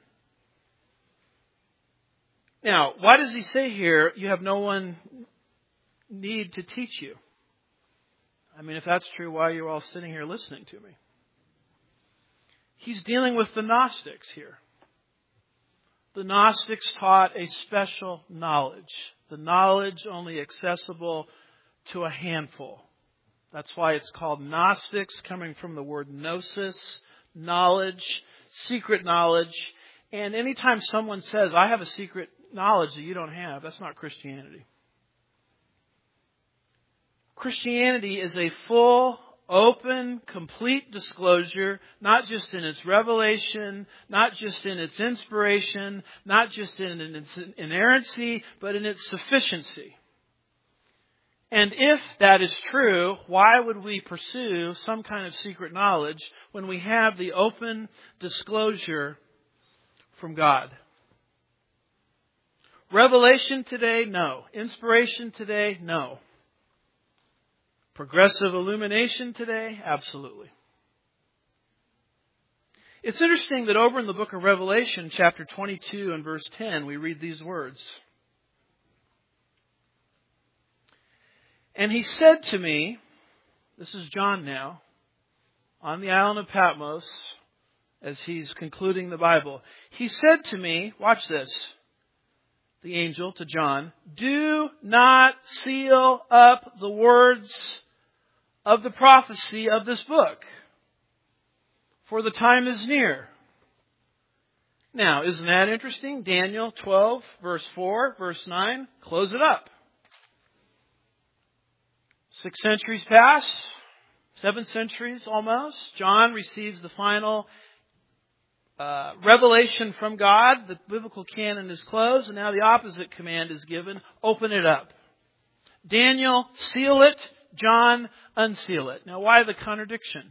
Now, why does He say here, you have no one need to teach you? I mean, if that's true, why are you all sitting here listening to me? He's dealing with the Gnostics here. The Gnostics taught a special knowledge. The knowledge only accessible to a handful. That's why it's called Gnostics, coming from the word gnosis, knowledge, secret knowledge. And anytime someone says, I have a secret knowledge that you don't have, that's not Christianity. Christianity is a full, Open, complete disclosure, not just in its revelation, not just in its inspiration, not just in its inerrancy, but in its sufficiency. And if that is true, why would we pursue some kind of secret knowledge when we have the open disclosure from God? Revelation today? No. Inspiration today? No. Progressive illumination today? Absolutely. It's interesting that over in the book of Revelation, chapter 22 and verse 10, we read these words. And he said to me, this is John now, on the island of Patmos, as he's concluding the Bible. He said to me, watch this, the angel to John, do not seal up the words of the prophecy of this book, for the time is near. Now, isn't that interesting? Daniel 12, verse 4, verse 9, close it up. 6 centuries pass, 7 centuries almost. John receives the final revelation from God. The biblical canon is closed, and now the opposite command is given. Open it up. Daniel, seal it. John, unseal it. Now, why the contradiction?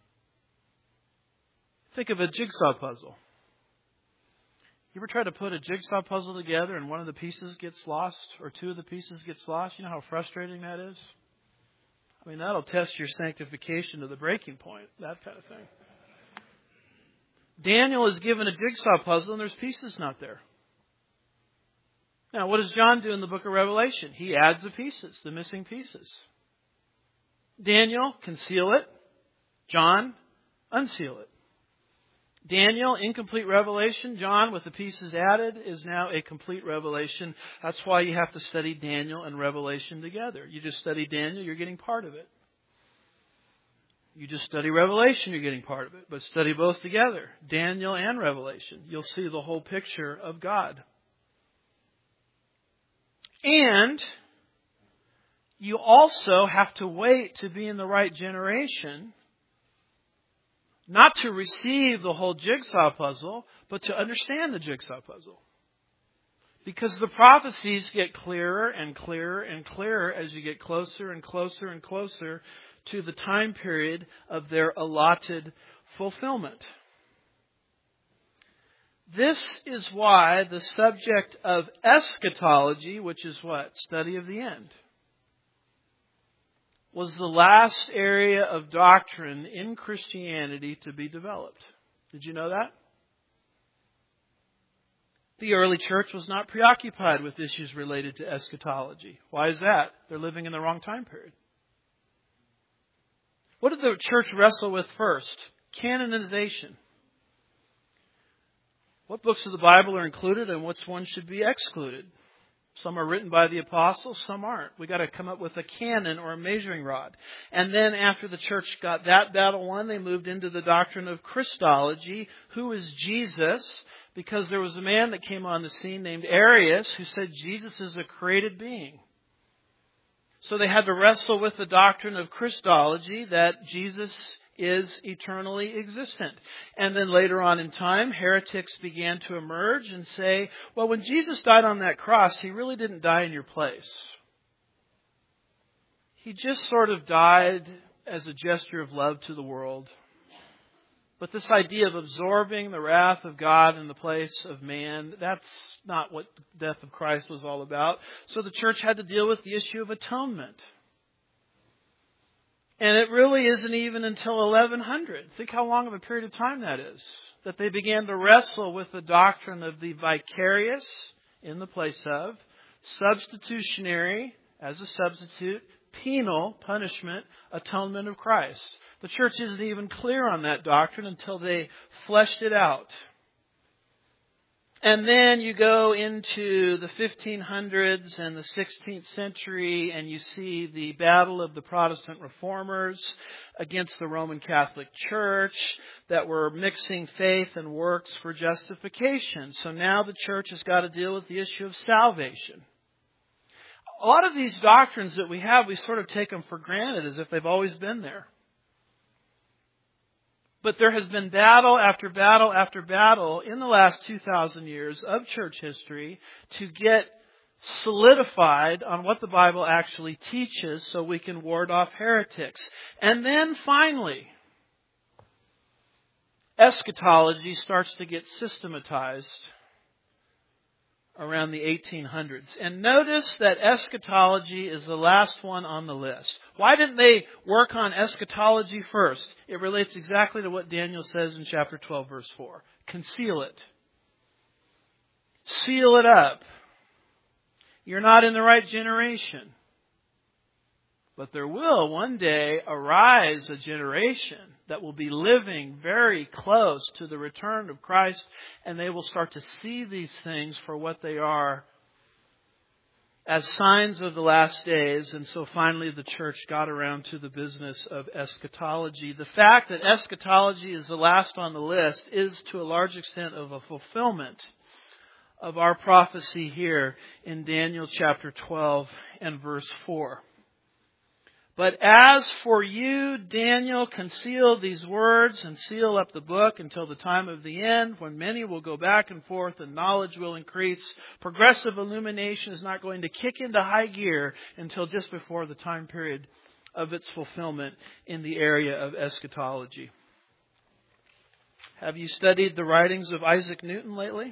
Think of a jigsaw puzzle. You ever try to put a jigsaw puzzle together and one of the pieces gets lost or two of the pieces gets lost? You know how frustrating that is? I mean, that'll test your sanctification to the breaking point, that kind of thing. Daniel is given a jigsaw puzzle and there's pieces not there. Now, what does John do in the book of Revelation? He adds the pieces, the missing pieces. Daniel, conceal it. John, unseal it. Daniel, incomplete revelation. John, with the pieces added, is now a complete revelation. That's why you have to study Daniel and Revelation together. You just study Daniel, you're getting part of it. You just study Revelation, you're getting part of it. But study both together, Daniel and Revelation. You'll see the whole picture of God. And you also have to wait to be in the right generation, not to receive the whole jigsaw puzzle, but to understand the jigsaw puzzle. Because the prophecies get clearer and clearer and clearer as you get closer and closer and closer to the time period of their allotted fulfillment. This is why the subject of eschatology, which is what? Study of the end, was the last area of doctrine in Christianity to be developed. Did you know that? The early church was not preoccupied with issues related to eschatology. Why is that? They're living in the wrong time period. What did the church wrestle with first? Canonization. What books of the Bible are included and which ones should be excluded? Some are written by the apostles, some aren't. We've got to come up with a canon or a measuring rod. And then after the church got that battle won, they moved into the doctrine of Christology. Who is Jesus? Because there was a man that came on the scene named Arius who said Jesus is a created being. So they had to wrestle with the doctrine of Christology, that Jesus is eternally existent. And then later on in time, heretics began to emerge and say, well, when Jesus died on that cross, He really didn't die in your place. He just sort of died as a gesture of love to the world. But this idea of absorbing the wrath of God in the place of man, that's not what the death of Christ was all about. So the church had to deal with the issue of atonement. And it really isn't even until 1100. Think how long of a period of time that is. That they began to wrestle with the doctrine of the vicarious, in the place of, substitutionary, as a substitute, penal, punishment, atonement of Christ. The church isn't even clear on that doctrine until they fleshed it out. And then you go into the 1500s and the 16th century and you see the battle of the Protestant reformers against the Roman Catholic Church that were mixing faith and works for justification. So now the church has got to deal with the issue of salvation. A lot of these doctrines that we have, we sort of take them for granted as if they've always been there. But there has been battle after battle after battle in the last 2,000 years of church history to get solidified on what the Bible actually teaches so we can ward off heretics. And then finally, eschatology starts to get systematized around the 1800s. And notice that eschatology is the last one on the list. Why didn't they work on eschatology first? It relates exactly to what Daniel says in chapter 12, verse 4. Conceal it. Seal it up. You're not in the right generation. But there will one day arise a generation that will be living very close to the return of Christ, and they will start to see these things for what they are, as signs of the last days. And so finally the church got around to the business of eschatology. The fact that eschatology is the last on the list is to a large extent of a fulfillment of our prophecy here in Daniel chapter 12 and verse 4. But as for you, Daniel, conceal these words and seal up the book until the time of the end, when many will go back and forth and knowledge will increase. Progressive illumination is not going to kick into high gear until just before the time period of its fulfillment in the area of eschatology. Have you studied the writings of Isaac Newton lately?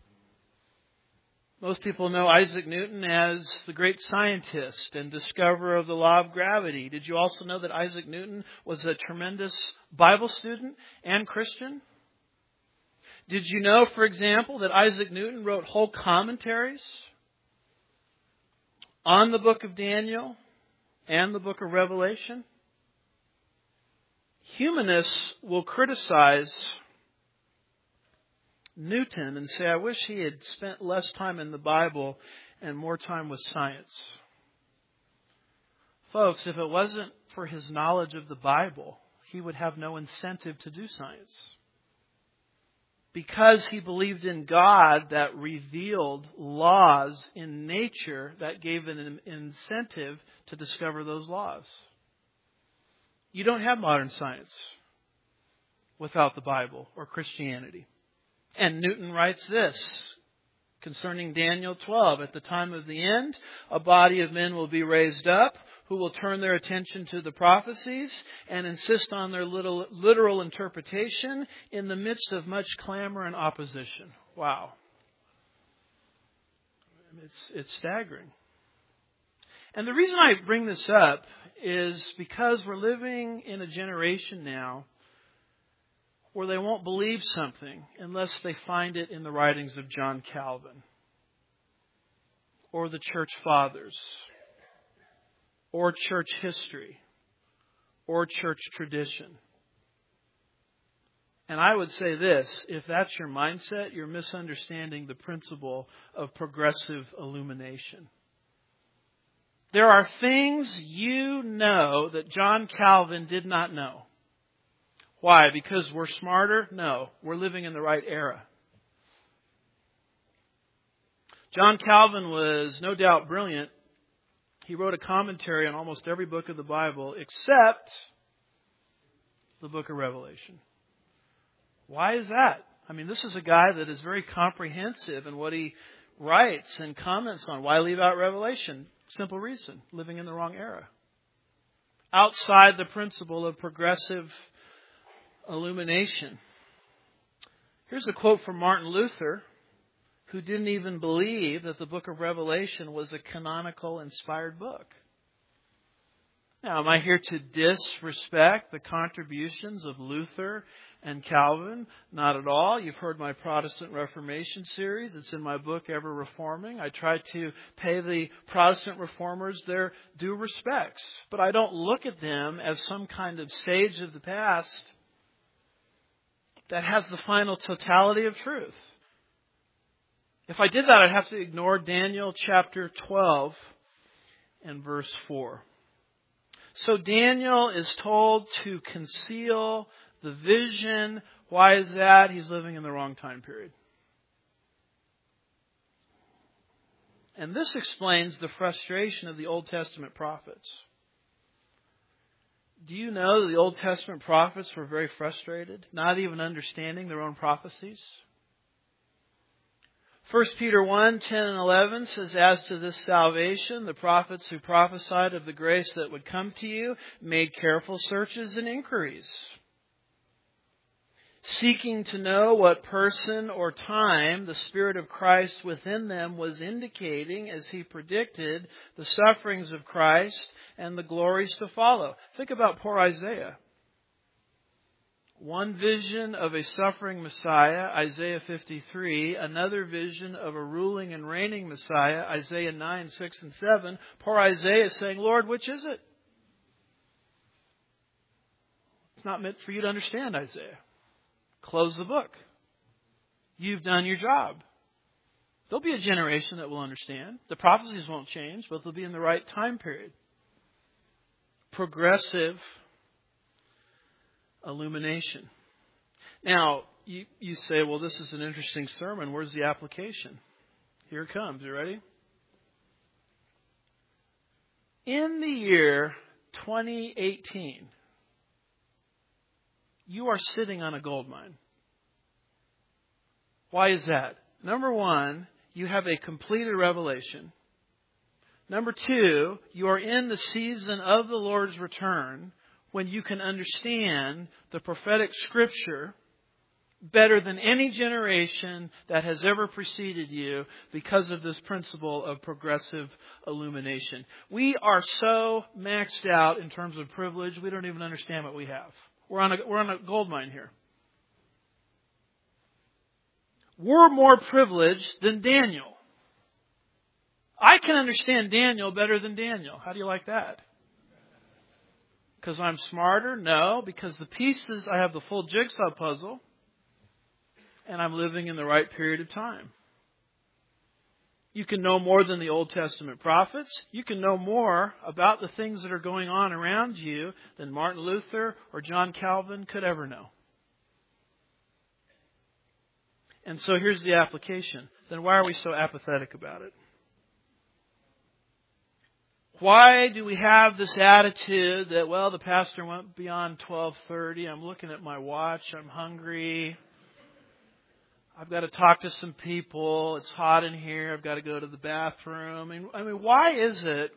Most people know Isaac Newton as the great scientist and discoverer of the law of gravity. Did you also know that Isaac Newton was a tremendous Bible student and Christian? Did you know, for example, that Isaac Newton wrote whole commentaries on the book of Daniel and the book of Revelation? Humanists will criticize Newton and say, I wish he had spent less time in the Bible and more time with science. Folks, if it wasn't for his knowledge of the Bible, he would have no incentive to do science. Because he believed in God that revealed laws in nature that gave an incentive to discover those laws. You don't have modern science without the Bible or Christianity. And Newton writes this concerning Daniel 12. At the time of the end, a body of men will be raised up who will turn their attention to the prophecies and insist on their literal interpretation in the midst of much clamor and opposition. Wow. It's staggering. And the reason I bring this up is because we're living in a generation now where they won't believe something unless they find it in the writings of John Calvin or the church fathers or church history or church tradition. And I would say this, if that's your mindset, you're misunderstanding the principle of progressive illumination. There are things you know that John Calvin did not know. Why? Because we're smarter? No. We're living in the right era. John Calvin was no doubt brilliant. He wrote a commentary on almost every book of the Bible except the book of Revelation. Why is that? I mean, this is a guy that is very comprehensive in what he writes and comments on. Why leave out Revelation? Simple reason. Living in the wrong era. Outside the principle of progressive illumination. Here's a quote from Martin Luther, who didn't even believe that the book of Revelation was a canonical, inspired book. Now, am I here to disrespect the contributions of Luther and Calvin? Not at all. You've heard my Protestant Reformation series. It's in my book, Ever Reforming. I try to pay the Protestant reformers their due respects. But I don't look at them as some kind of sage of the past that has the final totality of truth. If I did that, I'd have to ignore Daniel chapter 12 and verse 4. So Daniel is told to conceal the vision. Why is that? He's living in the wrong time period. And this explains the frustration of the Old Testament prophets. Do you know that the Old Testament prophets were very frustrated, not even understanding their own prophecies? 1 Peter 1, 10 and 11 says, "As to this salvation, the prophets who prophesied of the grace that would come to you made careful searches and inquiries, seeking to know what person or time the Spirit of Christ within them was indicating as He predicted the sufferings of Christ and the glories to follow." Think about poor Isaiah. One vision of a suffering Messiah, Isaiah 53. Another vision of a ruling and reigning Messiah, Isaiah 9, 6 and 7. Poor Isaiah is saying, "Lord, which is it?" It's not meant for you to understand, Isaiah. Close the book. You've done your job. There'll be a generation that will understand. The prophecies won't change, but they'll be in the right time period. Progressive illumination. Now, you say, well, this is an interesting sermon. Where's the application? Here it comes. You ready? In the year 2018, you are sitting on a gold mine. Why is that? Number one, you have a completed revelation. Number two, you are in the season of the Lord's return, when you can understand the prophetic Scripture better than any generation that has ever preceded you because of this principle of progressive illumination. We are so maxed out in terms of privilege, we don't even understand what we have. We're on a gold mine here. We're more privileged than Daniel. I can understand Daniel better than Daniel. How do you like that? Because I'm smarter? No, because the pieces, I have the full jigsaw puzzle, and I'm living in the right period of time. You can know more than the Old Testament prophets. You can know more about the things that are going on around you than Martin Luther or John Calvin could ever know. And so here's the application. Then why are we so apathetic about it? Why do we have this attitude that, well, the pastor went beyond 12:30. I'm looking at my watch. I'm hungry. I've got to talk to some people. It's hot in here. I've got to go to the bathroom. I mean, why is it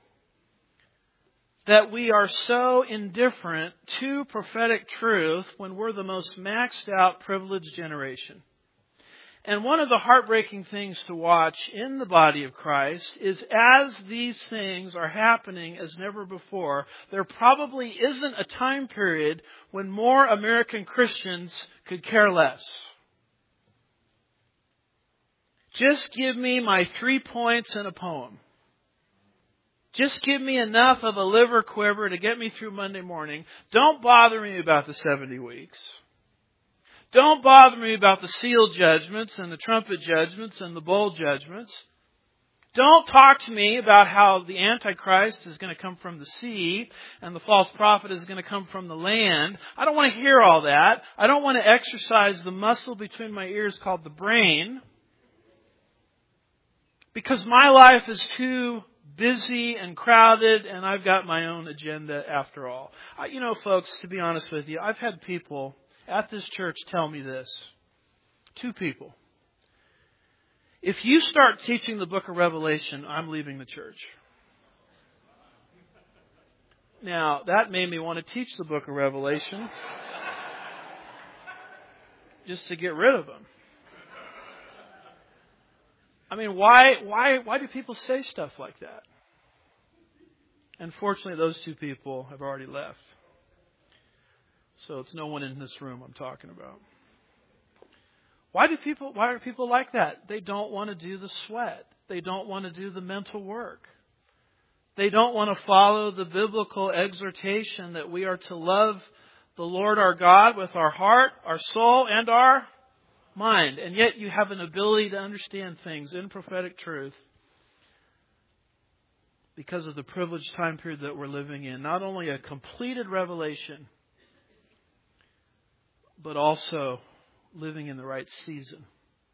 that we are so indifferent to prophetic truth when we're the most maxed out, privileged generation? And one of the heartbreaking things to watch in the body of Christ is as these things are happening as never before, there probably isn't a time period when more American Christians could care less. Just give me my 3 points and a poem. Just give me enough of a liver quiver to get me through Monday morning. Don't bother me about the 70 weeks. Don't bother me about the seal judgments and the trumpet judgments and the bowl judgments. Don't talk to me about how the Antichrist is going to come from the sea and the false prophet is going to come from the land. I don't want to hear all that. I don't want to exercise the muscle between my ears called the brain, because my life is too busy and crowded and I've got my own agenda after all. Folks, to be honest with you, I've had people at this church tell me this. 2 people. If you start teaching the book of Revelation, I'm leaving the church. Now, that made me want to teach the book of Revelation just to get rid of them. I mean, why do people say stuff like that? Unfortunately, those 2 people have already left. So it's no one in this room I'm talking about. Why are people like that? They don't want to do the sweat. They don't want to do the mental work. They don't want to follow the biblical exhortation that we are to love the Lord our God with our heart, our soul, and our mind. And yet you have an ability to understand things in prophetic truth because of the privileged time period that we're living in. Not only a completed revelation, but also living in the right season.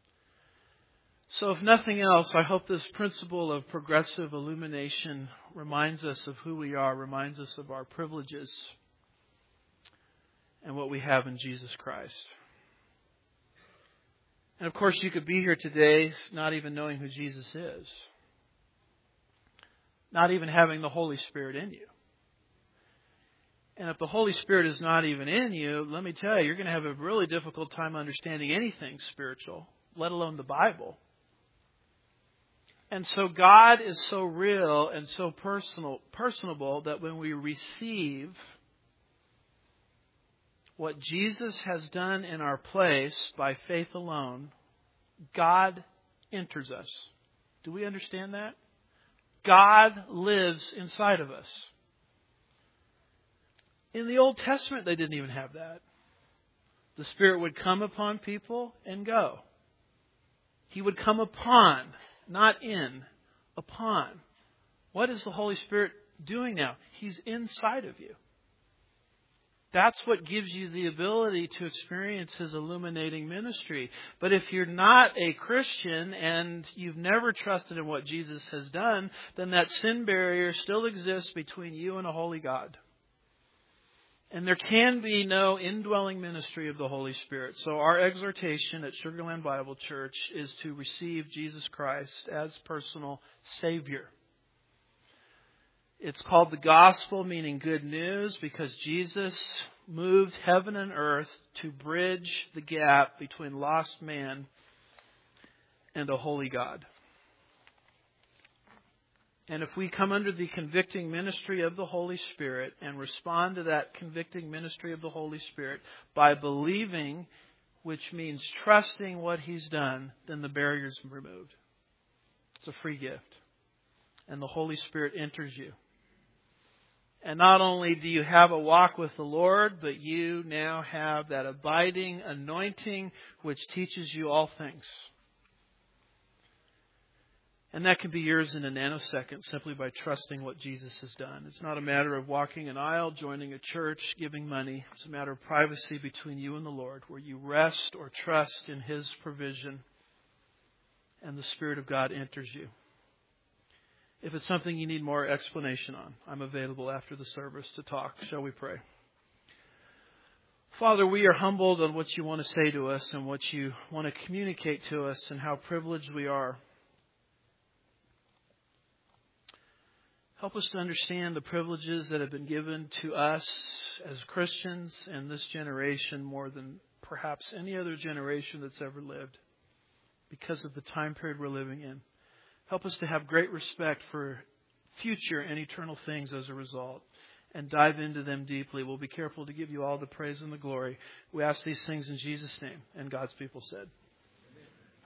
So if nothing else, I hope this principle of progressive illumination reminds us of who we are, reminds us of our privileges, what we have in Jesus Christ. And of course, you could be here today not even knowing who Jesus is. Not even having the Holy Spirit in you. And if the Holy Spirit is not even in you, let me tell you, you're going to have a really difficult time understanding anything spiritual, let alone the Bible. And so God is so real and so personable that when we receive what Jesus has done in our place by faith alone, God enters us. Do we understand that? God lives inside of us. In the Old Testament, they didn't even have that. The Spirit would come upon people and go. He would come upon, not in, upon. What is the Holy Spirit doing now? He's inside of you. That's what gives you the ability to experience His illuminating ministry. But if you're not a Christian and you've never trusted in what Jesus has done, then that sin barrier still exists between you and a holy God. And there can be no indwelling ministry of the Holy Spirit. So our exhortation at Sugar Land Bible Church is to receive Jesus Christ as personal Savior. It's called the gospel, meaning good news, because Jesus moved heaven and earth to bridge the gap between lost man and a holy God. And if we come under the convicting ministry of the Holy Spirit and respond to that convicting ministry of the Holy Spirit by believing, which means trusting what He's done, then the barrier's removed. It's a free gift. And the Holy Spirit enters you. And not only do you have a walk with the Lord, but you now have that abiding anointing which teaches you all things. And that can be yours in a nanosecond simply by trusting what Jesus has done. It's not a matter of walking an aisle, joining a church, giving money. It's a matter of privacy between you and the Lord, where you rest or trust in His provision and the Spirit of God enters you. If it's something you need more explanation on, I'm available after the service to talk. Shall we pray? Father, we are humbled on what you want to say to us and what you want to communicate to us and how privileged we are. Help us to understand the privileges that have been given to us as Christians in this generation more than perhaps any other generation that's ever lived because of the time period we're living in. Help us to have great respect for future and eternal things as a result and dive into them deeply. We'll be careful to give you all the praise and the glory. We ask these things in Jesus' name. And God's people said.